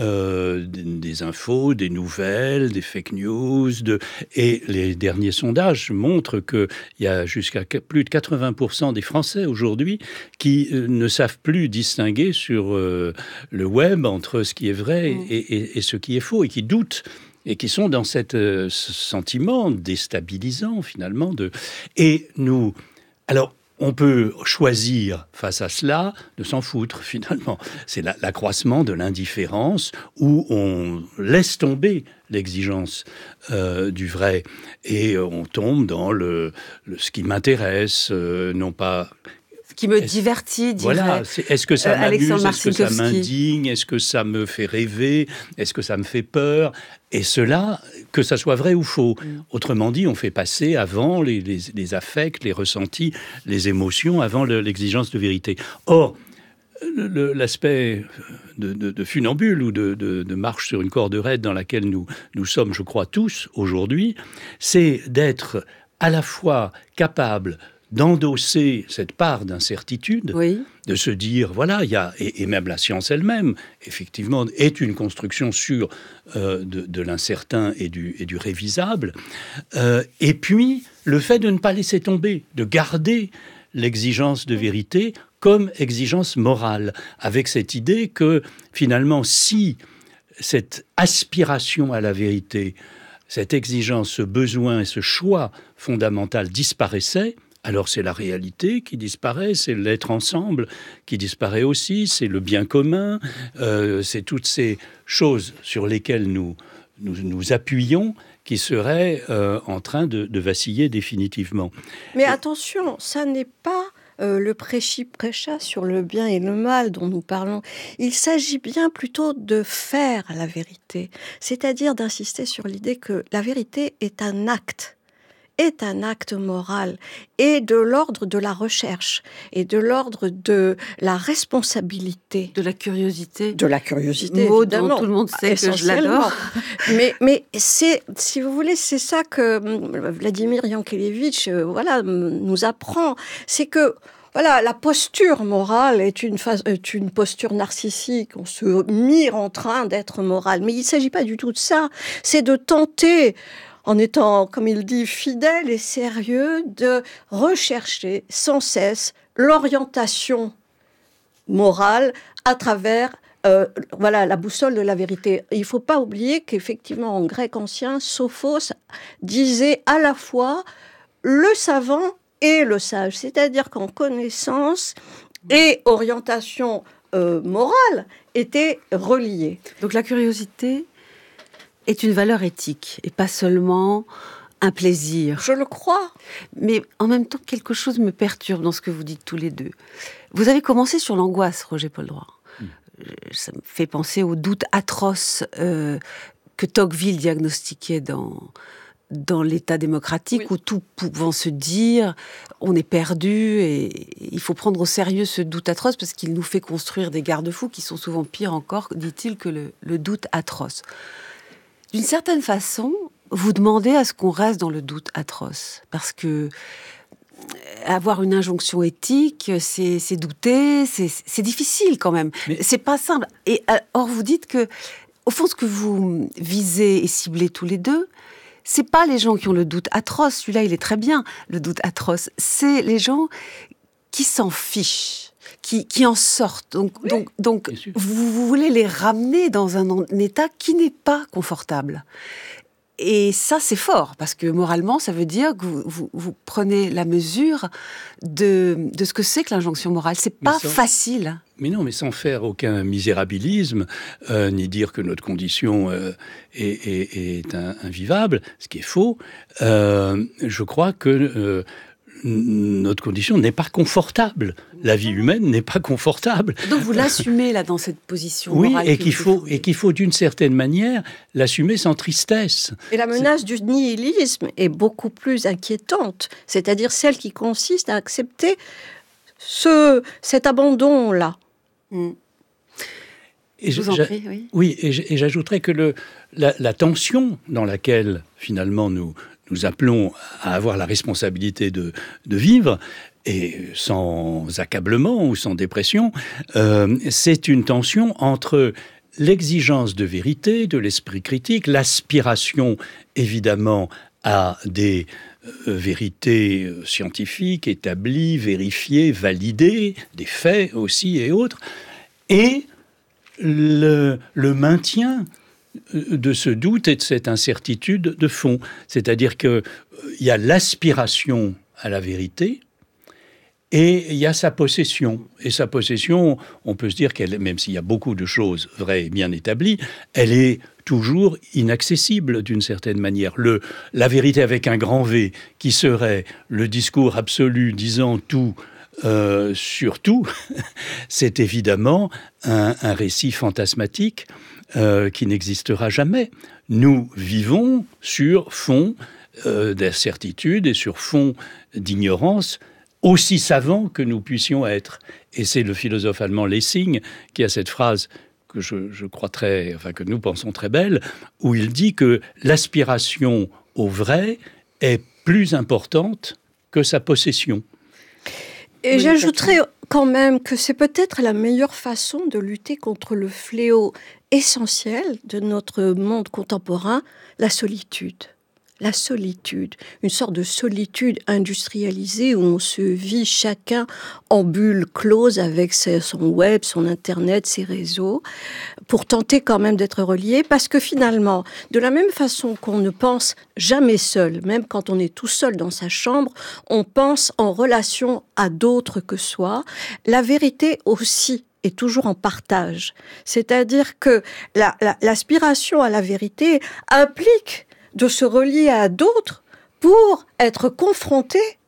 des infos, des nouvelles, des fake news. Et les derniers sondages montrent qu'il y a jusqu'à plus de 80% des Français aujourd'hui qui ne savent plus distinguer sur le web entre ce qui est vrai et ce qui est faux, et qui doutent, et qui sont dans ce sentiment déstabilisant finalement. Et nous... Alors, on peut choisir, face à cela, de s'en foutre, finalement. C'est l'accroissement de l'indifférence, où on laisse tomber l'exigence du vrai. Et on tombe dans ce qui m'intéresse, non pas... Ce qui me divertit, dirait voilà, est-ce que ça m'amuse, est-ce que ça Marcinkovski. m'indigne, est-ce que ça me fait rêver, est-ce que ça me fait peur ? Et cela, que ça soit vrai ou faux. Autrement dit, on fait passer avant les affects, les ressentis, les émotions, avant l'exigence de vérité. Or, l'aspect de funambule ou de marche sur une corde raide dans laquelle nous sommes, je crois, tous aujourd'hui, c'est d'être à la fois capable d'endosser cette part d'incertitude, Oui. de se dire, voilà, il y a, et même la science elle-même, effectivement, est une construction sur de l'incertain et du révisable, et puis le fait de ne pas laisser tomber, de garder l'exigence de vérité comme exigence morale, avec cette idée que, finalement, si cette aspiration à la vérité, cette exigence, ce besoin et ce choix fondamental disparaissait, alors c'est la réalité qui disparaît, c'est l'être ensemble qui disparaît aussi, c'est le bien commun, c'est toutes ces choses sur lesquelles nous appuyons qui seraient en train de vaciller définitivement. Mais attention, ça n'est pas le prêchi-prêcha sur le bien et le mal dont nous parlons. Il s'agit bien plutôt de faire la vérité, c'est-à-dire d'insister sur l'idée que la vérité est un acte est un acte moral et de l'ordre de la recherche et de l'ordre de la responsabilité. De la curiosité. De la curiosité, mot évidemment. dont tout le monde sait que je l'adore. mais c'est, si vous voulez, c'est ça que Vladimir Yankelevitch nous apprend. C'est que voilà, la posture morale est une posture narcissique. On se mire en train d'être moral. Mais il ne s'agit pas du tout de ça. C'est de tenter, en étant, comme il dit, fidèle et sérieux, de rechercher sans cesse l'orientation morale à travers la boussole de la vérité. Il ne faut pas oublier qu'effectivement, en grec ancien, Sophos disait à la fois le savant et le sage. C'est-à-dire qu'en connaissance et orientation morale étaient reliées. Donc la curiosité est une valeur éthique et pas seulement un plaisir. Je le crois. Mais en même temps, quelque chose me perturbe dans ce que vous dites tous les deux. Vous avez commencé sur l'angoisse, Roger Poldroy. Ça me fait penser au doute atroce que Tocqueville diagnostiquait dans l'État démocratique, oui, où tout pouvant se dire, on est perdu et il faut prendre au sérieux ce doute atroce parce qu'il nous fait construire des garde-fous qui sont souvent pires encore, dit-il, que le doute atroce. D'une certaine façon, vous demandez à ce qu'on reste dans le doute atroce parce que avoir une injonction éthique, c'est douter, c'est difficile quand même. Mais c'est pas simple. Et or, vous dites que, au fond, ce que vous visez et ciblez tous les deux, c'est pas les gens qui ont le doute atroce. Celui-là, il est très bien, le doute atroce. C'est les gens qui s'en fichent, qui en sortent. Donc vous voulez les ramener dans un état qui n'est pas confortable. Et ça, c'est fort, parce que moralement, ça veut dire que vous prenez la mesure de ce que c'est que l'injonction morale. C'est pas facile. Mais non, mais sans faire aucun misérabilisme, ni dire que notre condition est invivable, ce qui est faux. Je crois que notre condition n'est pas confortable. La vie humaine n'est pas confortable. Donc vous l'assumez là dans cette position morale. Oui, et qu'il faut d'une certaine manière l'assumer sans tristesse. Et la menace du nihilisme est beaucoup plus inquiétante, c'est-à-dire celle qui consiste à accepter cet abandon-là. Et je vous en prie, oui. Oui, et j'ajouterais que la tension dans laquelle finalement nous appelons à avoir la responsabilité de vivre, et sans accablement ou sans dépression, c'est une tension entre l'exigence de vérité, de l'esprit critique, l'aspiration évidemment à des vérités scientifiques, établies, vérifiées, validées, des faits aussi et autres, et le maintien de ce doute et de cette incertitude de fond. C'est-à-dire qu'il y a l'aspiration à la vérité et il y a sa possession. Et sa possession, on peut se dire qu'elle, même s'il y a beaucoup de choses vraies et bien établies, elle est toujours inaccessible d'une certaine manière. La vérité avec un grand V, qui serait le discours absolu disant tout sur tout, c'est évidemment un récit fantasmatique qui n'existera jamais. Nous vivons sur fond d'incertitude et sur fond d'ignorance, aussi savants que nous puissions être. Et c'est le philosophe allemand Lessing qui a cette phrase que je crois que nous pensons très belle, où il dit que l'aspiration au vrai est plus importante que sa possession. Et oui, j'ajouterais quand même que c'est peut-être la meilleure façon de lutter contre le fléau essentiel de notre monde contemporain, la solitude. La solitude, une sorte de solitude industrialisée où on se vit chacun en bulle close avec son web, son internet, ses réseaux, pour tenter quand même d'être relié, parce que finalement, de la même façon qu'on ne pense jamais seul, même quand on est tout seul dans sa chambre, on pense en relation à d'autres que soi. La vérité aussi est toujours en partage. C'est-à-dire que l'aspiration à la vérité implique de se relier à d'autres pour être confronté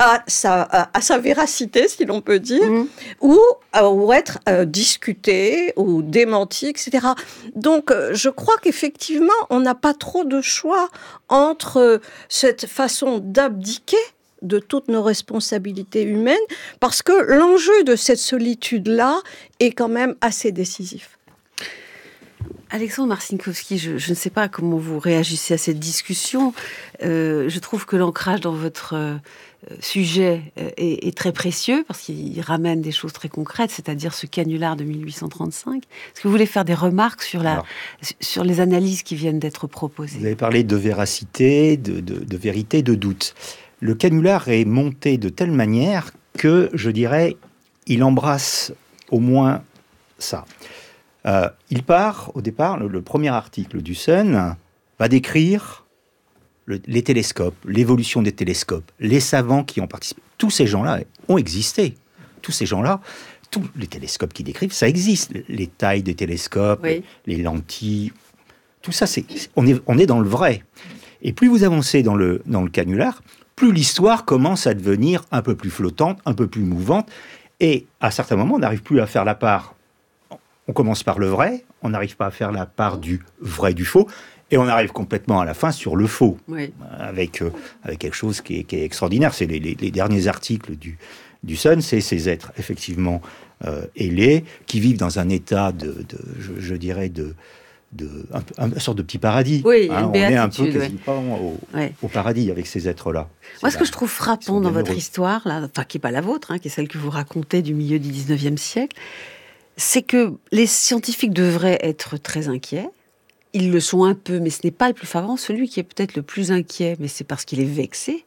à sa véracité, si l'on peut dire, ou être discuté ou démenti, etc. Donc, je crois qu'effectivement, on n'a pas trop de choix entre cette façon d'abdiquer de toutes nos responsabilités humaines, parce que l'enjeu de cette solitude-là est quand même assez décisif. Alexandre Marcinkowski, je ne sais pas comment vous réagissez à cette discussion. Je trouve que l'ancrage dans votre sujet est très précieux, parce qu'il ramène des choses très concrètes, c'est-à-dire ce canular de 1835. Est-ce que vous voulez faire des remarques sur les analyses qui viennent d'être proposées ? Vous avez parlé de véracité, de vérité, de doute. Le canular est monté de telle manière que, je dirais, il embrasse au moins ça. Il part, au départ, le premier article du Sun va décrire les télescopes, l'évolution des télescopes, les savants qui ont participé. Tous ces gens-là ont existé. Tous ces gens-là, tous les télescopes qui décrivent, ça existe. Les tailles des télescopes, oui. Les lentilles, tout ça, on est dans le vrai. Et plus vous avancez dans le canular, plus l'histoire commence à devenir un peu plus flottante, un peu plus mouvante. Et à certains moments, on n'arrive plus à faire la part. On commence par le vrai, on n'arrive pas à faire la part du vrai du faux, et on arrive complètement à la fin sur le faux, oui. avec quelque chose qui est extraordinaire. C'est les derniers articles du Sun, c'est ces êtres effectivement ailés, qui vivent dans un état je dirais, une sorte de petit paradis. Oui, on est un peu quasiment au paradis avec ces êtres-là. Moi, ce que je trouve frappant dans votre histoire, là, enfin, qui n'est pas la vôtre, qui est celle que vous racontez du milieu du 19e siècle, c'est que les scientifiques devraient être très inquiets. Ils le sont un peu, mais ce n'est pas le plus flagrant. Celui qui est peut-être le plus inquiet, mais c'est parce qu'il est vexé,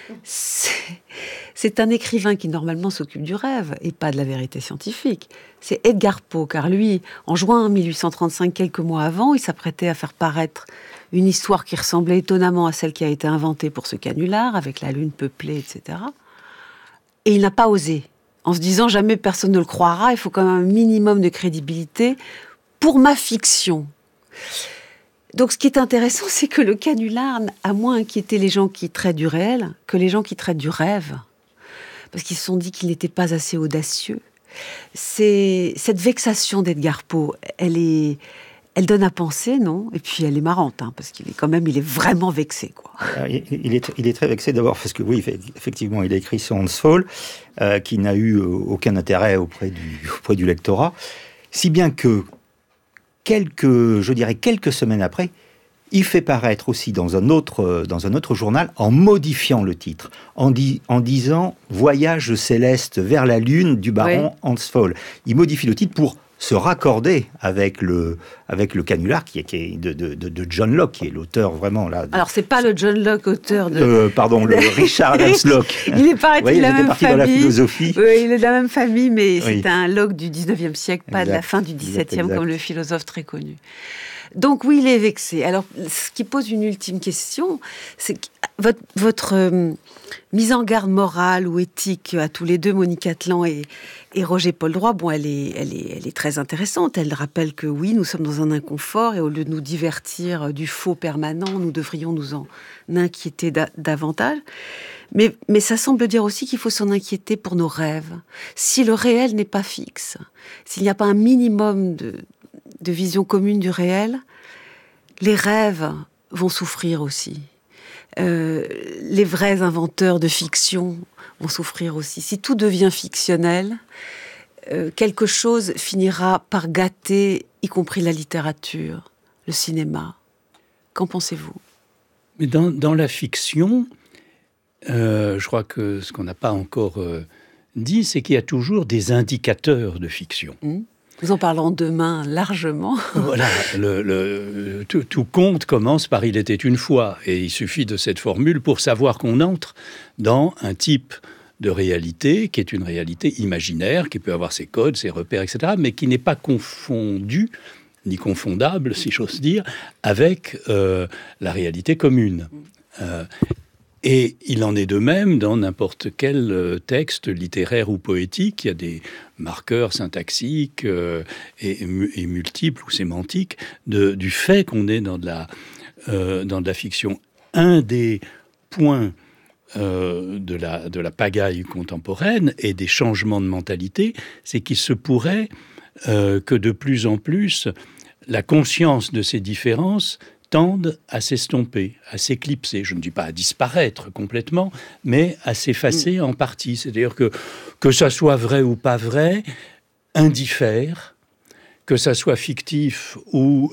c'est un écrivain qui normalement s'occupe du rêve et pas de la vérité scientifique. C'est Edgar Poe, car lui, en juin 1835, quelques mois avant, il s'apprêtait à faire paraître une histoire qui ressemblait étonnamment à celle qui a été inventée pour ce canular, avec la lune peuplée, etc. Et il n'a pas osé, en se disant jamais personne ne le croira, il faut quand même un minimum de crédibilité pour ma fiction. Donc ce qui est intéressant, c'est que le canular a moins inquiété les gens qui traitent du réel que les gens qui traitent du rêve. Parce qu'ils se sont dit qu'il n'était pas assez audacieux. Cette vexation d'Edgar Poe, elle donne à penser, non ? Et puis elle est marrante, parce qu'il est vraiment vexé, quoi. Il est très vexé d'abord parce que oui, effectivement, il a écrit sur Hans Pfaall, qui n'a eu aucun intérêt auprès du lectorat, si bien que quelques semaines après, il fait paraître aussi dans un autre journal, en modifiant le titre, en disant « Voyage céleste vers la Lune » du baron Hans Pfaall. Il modifie le titre pour se raccorder avec le canular qui est de John Locke, qui est l'auteur vraiment là. Alors c'est pas le John Locke auteur de. Le Richard Adams Locke. Il est parti de la même famille. Dans la philosophie. Oui, il est de la même famille, mais c'est un Locke du 19e siècle, pas de la fin du 17e comme le philosophe très connu. Donc oui, il est vexé. Alors, ce qui pose une ultime question, c'est que votre mise en garde morale ou éthique à tous les deux, Monique Atlan et Roger Poldroy, elle est très intéressante. Elle rappelle que oui, nous sommes dans un inconfort et au lieu de nous divertir du faux permanent, nous devrions nous en inquiéter davantage. Mais ça semble dire aussi qu'il faut s'en inquiéter pour nos rêves. Si le réel n'est pas fixe, s'il n'y a pas un minimum de vision commune du réel, les rêves vont souffrir aussi. Les vrais inventeurs de fiction vont souffrir aussi. Si tout devient fictionnel, quelque chose finira par gâter, y compris la littérature, le cinéma. Qu'en pensez-vous ? Mais dans la fiction, je crois que ce qu'on n'a pas encore dit, c'est qu'il y a toujours des indicateurs de fiction. Nous en parlons demain largement. Voilà, tout conte commence par « il était une fois ». Et il suffit de cette formule pour savoir qu'on entre dans un type de réalité qui est une réalité imaginaire, qui peut avoir ses codes, ses repères, etc., mais qui n'est pas confondue, ni confondable, si j'ose dire, avec la réalité commune. Et il en est de même dans n'importe quel texte littéraire ou poétique. Il y a des marqueurs syntaxiques et multiples ou sémantiques du fait qu'on est dans de la fiction. Un des points de la pagaille contemporaine et des changements de mentalité, c'est qu'il se pourrait que de plus en plus, la conscience de ces différences tendent à s'estomper, à s'éclipser. Je ne dis pas à disparaître complètement, mais à s'effacer en partie. C'est-à-dire que ça soit vrai ou pas vrai, indiffère, que ça soit fictif ou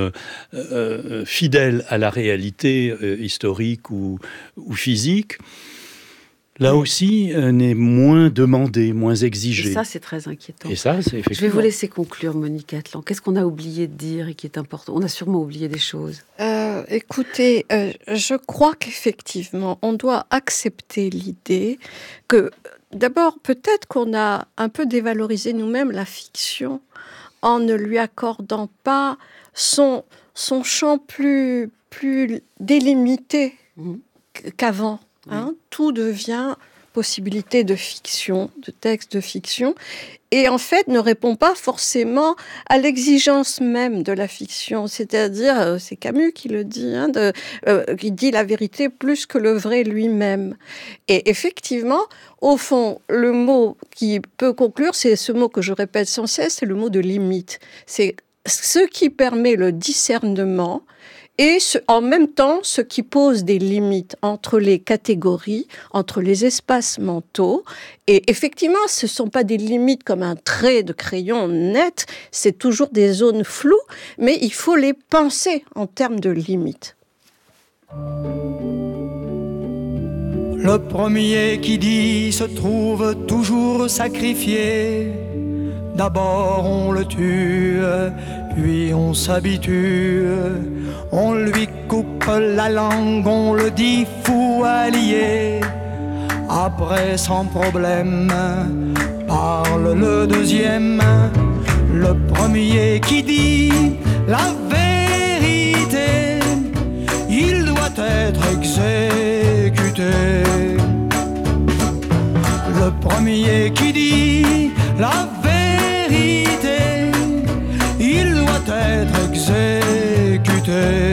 fidèle à la réalité historique ou physique, là aussi, n'est moins demandé, moins exigé. Et ça, c'est très inquiétant. Et ça, c'est effectivement... Je vais vous laisser conclure, Monique Atlan. Qu'est-ce qu'on a oublié de dire et qui est important ? On a sûrement oublié des choses. Écoutez, je crois qu'effectivement, on doit accepter l'idée que, d'abord, peut-être qu'on a un peu dévalorisé nous-mêmes la fiction en ne lui accordant pas son champ plus délimité qu'avant. Hein, tout devient possibilité de fiction, de texte de fiction, et en fait ne répond pas forcément à l'exigence même de la fiction. C'est-à-dire, c'est Camus qui le dit, qui dit la vérité plus que le vrai lui-même. Et effectivement, au fond, le mot qui peut conclure, c'est ce mot que je répète sans cesse, c'est le mot de limite. C'est ce qui permet le discernement et en même temps, ce qui pose des limites entre les catégories, entre les espaces mentaux. Et effectivement, ce ne sont pas des limites comme un trait de crayon net, c'est toujours des zones floues, mais il faut les penser en termes de limites. Le premier qui dit se trouve toujours sacrifié. D'abord on le tue, puis on s'habitue. On lui coupe la langue, on le dit fou allié. Après sans problème, parle le deuxième. Le premier qui dit la vérité, il doit être exécuté. Le premier qui dit la vérité, il doit être exécuté.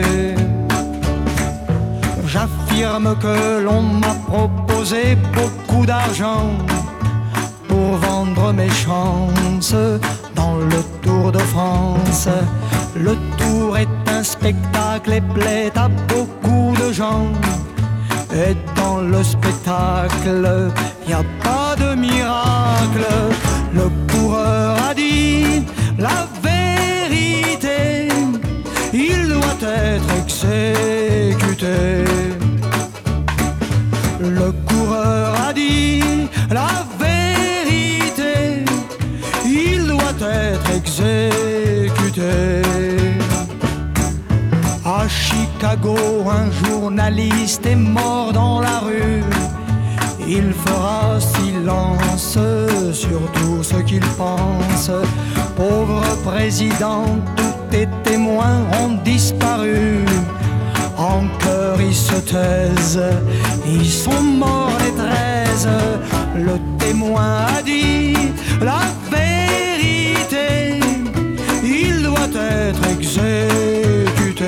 J'affirme que l'on m'a proposé beaucoup d'argent pour vendre mes chances dans le Tour de France. Le Tour est un spectacle et plaît à beaucoup de gens. Et dans le spectacle, y a pas de miracle. Le coureur a dit la vérité, il doit être exécuté. Le coureur a dit la vérité, il doit être exécuté. À Chicago, un journaliste est mort dans la rue. Il fera silence sur tout ce qu'il pense. Pauvre président, tous tes témoins ont disparu. En chœur ils se taisent, ils sont morts les 13. Le témoin a dit la vérité, il doit être exécuté.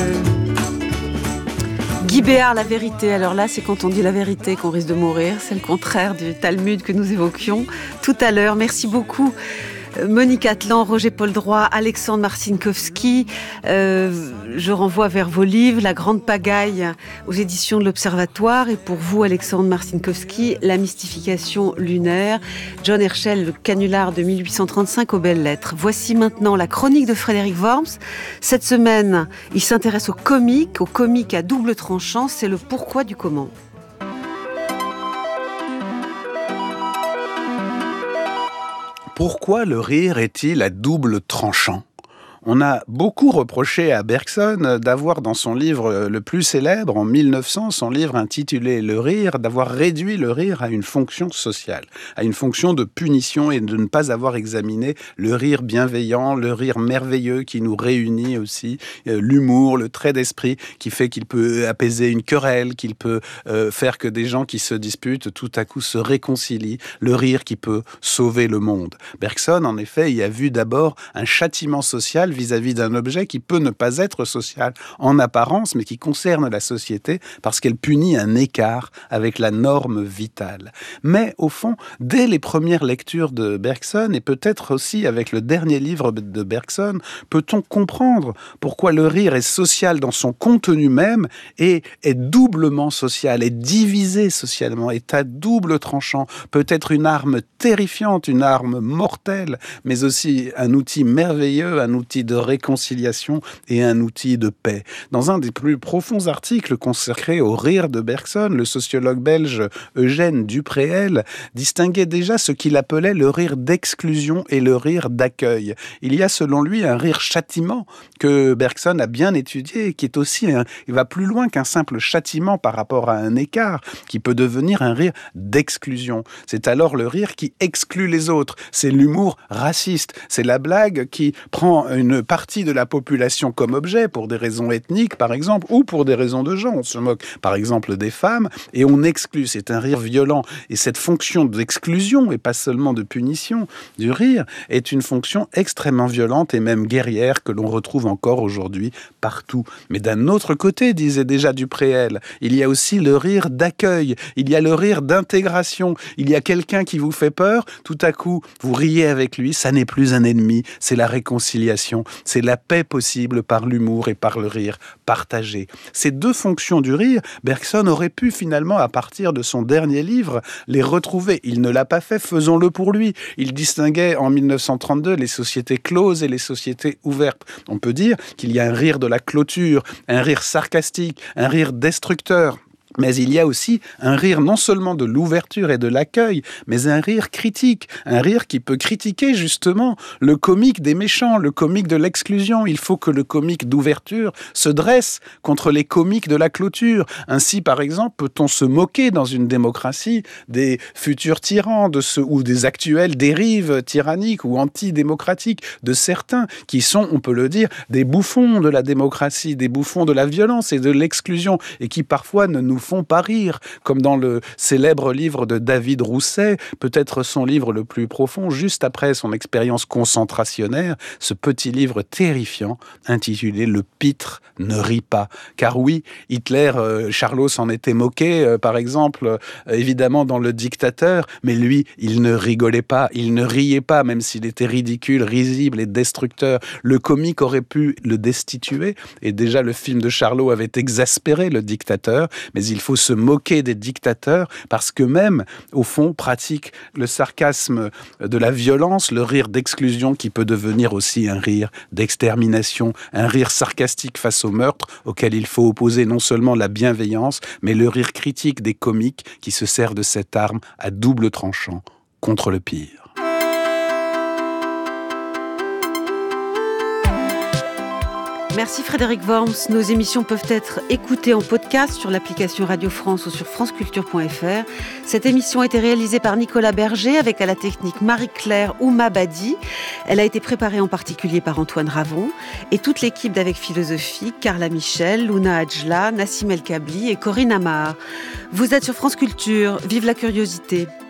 Guy Béard, la vérité. Alors là, c'est quand on dit la vérité qu'on risque de mourir. C'est le contraire du Talmud que nous évoquions tout à l'heure. Merci beaucoup. Monique Atlan, Roger Paul Droit, Alexandre Marcinkowski. Je renvoie vers vos livres, La Grande Pagaille aux éditions de l'Observatoire. Et pour vous, Alexandre Marcinkowski, La mystification lunaire. John Herschel, le canular de 1835 aux belles lettres. Voici maintenant la chronique de Frédéric Worms. Cette semaine, il s'intéresse aux comiques à double tranchant. C'est le pourquoi du comment. Pourquoi le rire est-il à double tranchant ? On a beaucoup reproché à Bergson d'avoir dans son livre le plus célèbre, en 1900, son livre intitulé « Le rire », d'avoir réduit le rire à une fonction sociale, à une fonction de punition et de ne pas avoir examiné le rire bienveillant, le rire merveilleux qui nous réunit aussi, l'humour, le trait d'esprit qui fait qu'il peut apaiser une querelle, qu'il peut faire que des gens qui se disputent tout à coup se réconcilient, le rire qui peut sauver le monde. Bergson, en effet, y a vu d'abord un châtiment social vis-à-vis d'un objet qui peut ne pas être social en apparence, mais qui concerne la société parce qu'elle punit un écart avec la norme vitale. Mais au fond, dès les premières lectures de Bergson, et peut-être aussi avec le dernier livre de Bergson, peut-on comprendre pourquoi le rire est social dans son contenu même et est doublement social, est divisé socialement, est à double tranchant, peut être une arme terrifiante, une arme mortelle, mais aussi un outil merveilleux, un outil de réconciliation et un outil de paix. Dans un des plus profonds articles consacrés au rire de Bergson, le sociologue belge Eugène Dupréel distinguait déjà ce qu'il appelait le rire d'exclusion et le rire d'accueil. Il y a selon lui un rire châtiment que Bergson a bien étudié et qui est aussi, il va plus loin qu'un simple châtiment par rapport à un écart, qui peut devenir un rire d'exclusion. C'est alors le rire qui exclut les autres. C'est l'humour raciste. C'est la blague qui prend une partie de la population comme objet pour des raisons ethniques, par exemple, ou pour des raisons de genre. On se moque, par exemple, des femmes et on exclut. C'est un rire violent. Et cette fonction d'exclusion, et pas seulement de punition, du rire, est une fonction extrêmement violente et même guerrière que l'on retrouve encore aujourd'hui partout. Mais d'un autre côté, disait déjà Dupréel, il y a aussi le rire d'accueil, il y a le rire d'intégration, il y a quelqu'un qui vous fait peur, tout à coup, vous riez avec lui, ça n'est plus un ennemi, c'est la réconciliation, c'est la paix possible par l'humour et par le rire partagé. Ces deux fonctions du rire, Bergson aurait pu finalement, à partir de son dernier livre, les retrouver. Il ne l'a pas fait, faisons-le pour lui. Il distinguait en 1932 les sociétés closes et les sociétés ouvertes. On peut dire qu'il y a un rire de la clôture, un rire sarcastique, un rire destructeur. Mais il y a aussi un rire non seulement de l'ouverture et de l'accueil, mais un rire critique, un rire qui peut critiquer justement le comique des méchants, le comique de l'exclusion. Il faut que le comique d'ouverture se dresse contre les comiques de la clôture. Ainsi, par exemple, peut-on se moquer dans une démocratie des futurs tyrans ou des actuelles dérives tyranniques ou antidémocratiques de certains qui sont, on peut le dire, des bouffons de la démocratie, des bouffons de la violence et de l'exclusion et qui parfois ne nous font pas rire, comme dans le célèbre livre de David Rousset, peut-être son livre le plus profond, juste après son expérience concentrationnaire, ce petit livre terrifiant intitulé « Le pitre ne rit pas ». Car oui, Hitler, Charlot s'en était moqué, par exemple, évidemment dans Le Dictateur, mais lui, il ne rigolait pas, il ne riait pas, même s'il était ridicule, risible et destructeur. Le comique aurait pu le destituer, et déjà le film de Charlot avait exaspéré le dictateur, mais il faut se moquer des dictateurs parce qu'eux-mêmes, au fond, pratiquent le sarcasme de la violence, le rire d'exclusion qui peut devenir aussi un rire d'extermination, un rire sarcastique face au meurtre auquel il faut opposer non seulement la bienveillance, mais le rire critique des comiques qui se servent de cette arme à double tranchant contre le pire. Merci Frédéric Worms. Nos émissions peuvent être écoutées en podcast sur l'application Radio France ou sur franceculture.fr. Cette émission a été réalisée par Nicolas Berger avec à la technique Marie-Claire Oumabadi. Elle a été préparée en particulier par Antoine Ravon et toute l'équipe d'Avec Philosophie, Carla Michel, Luna Adjla, Nassim El Kabli et Corinne Amar. Vous êtes sur France Culture. Vive la curiosité.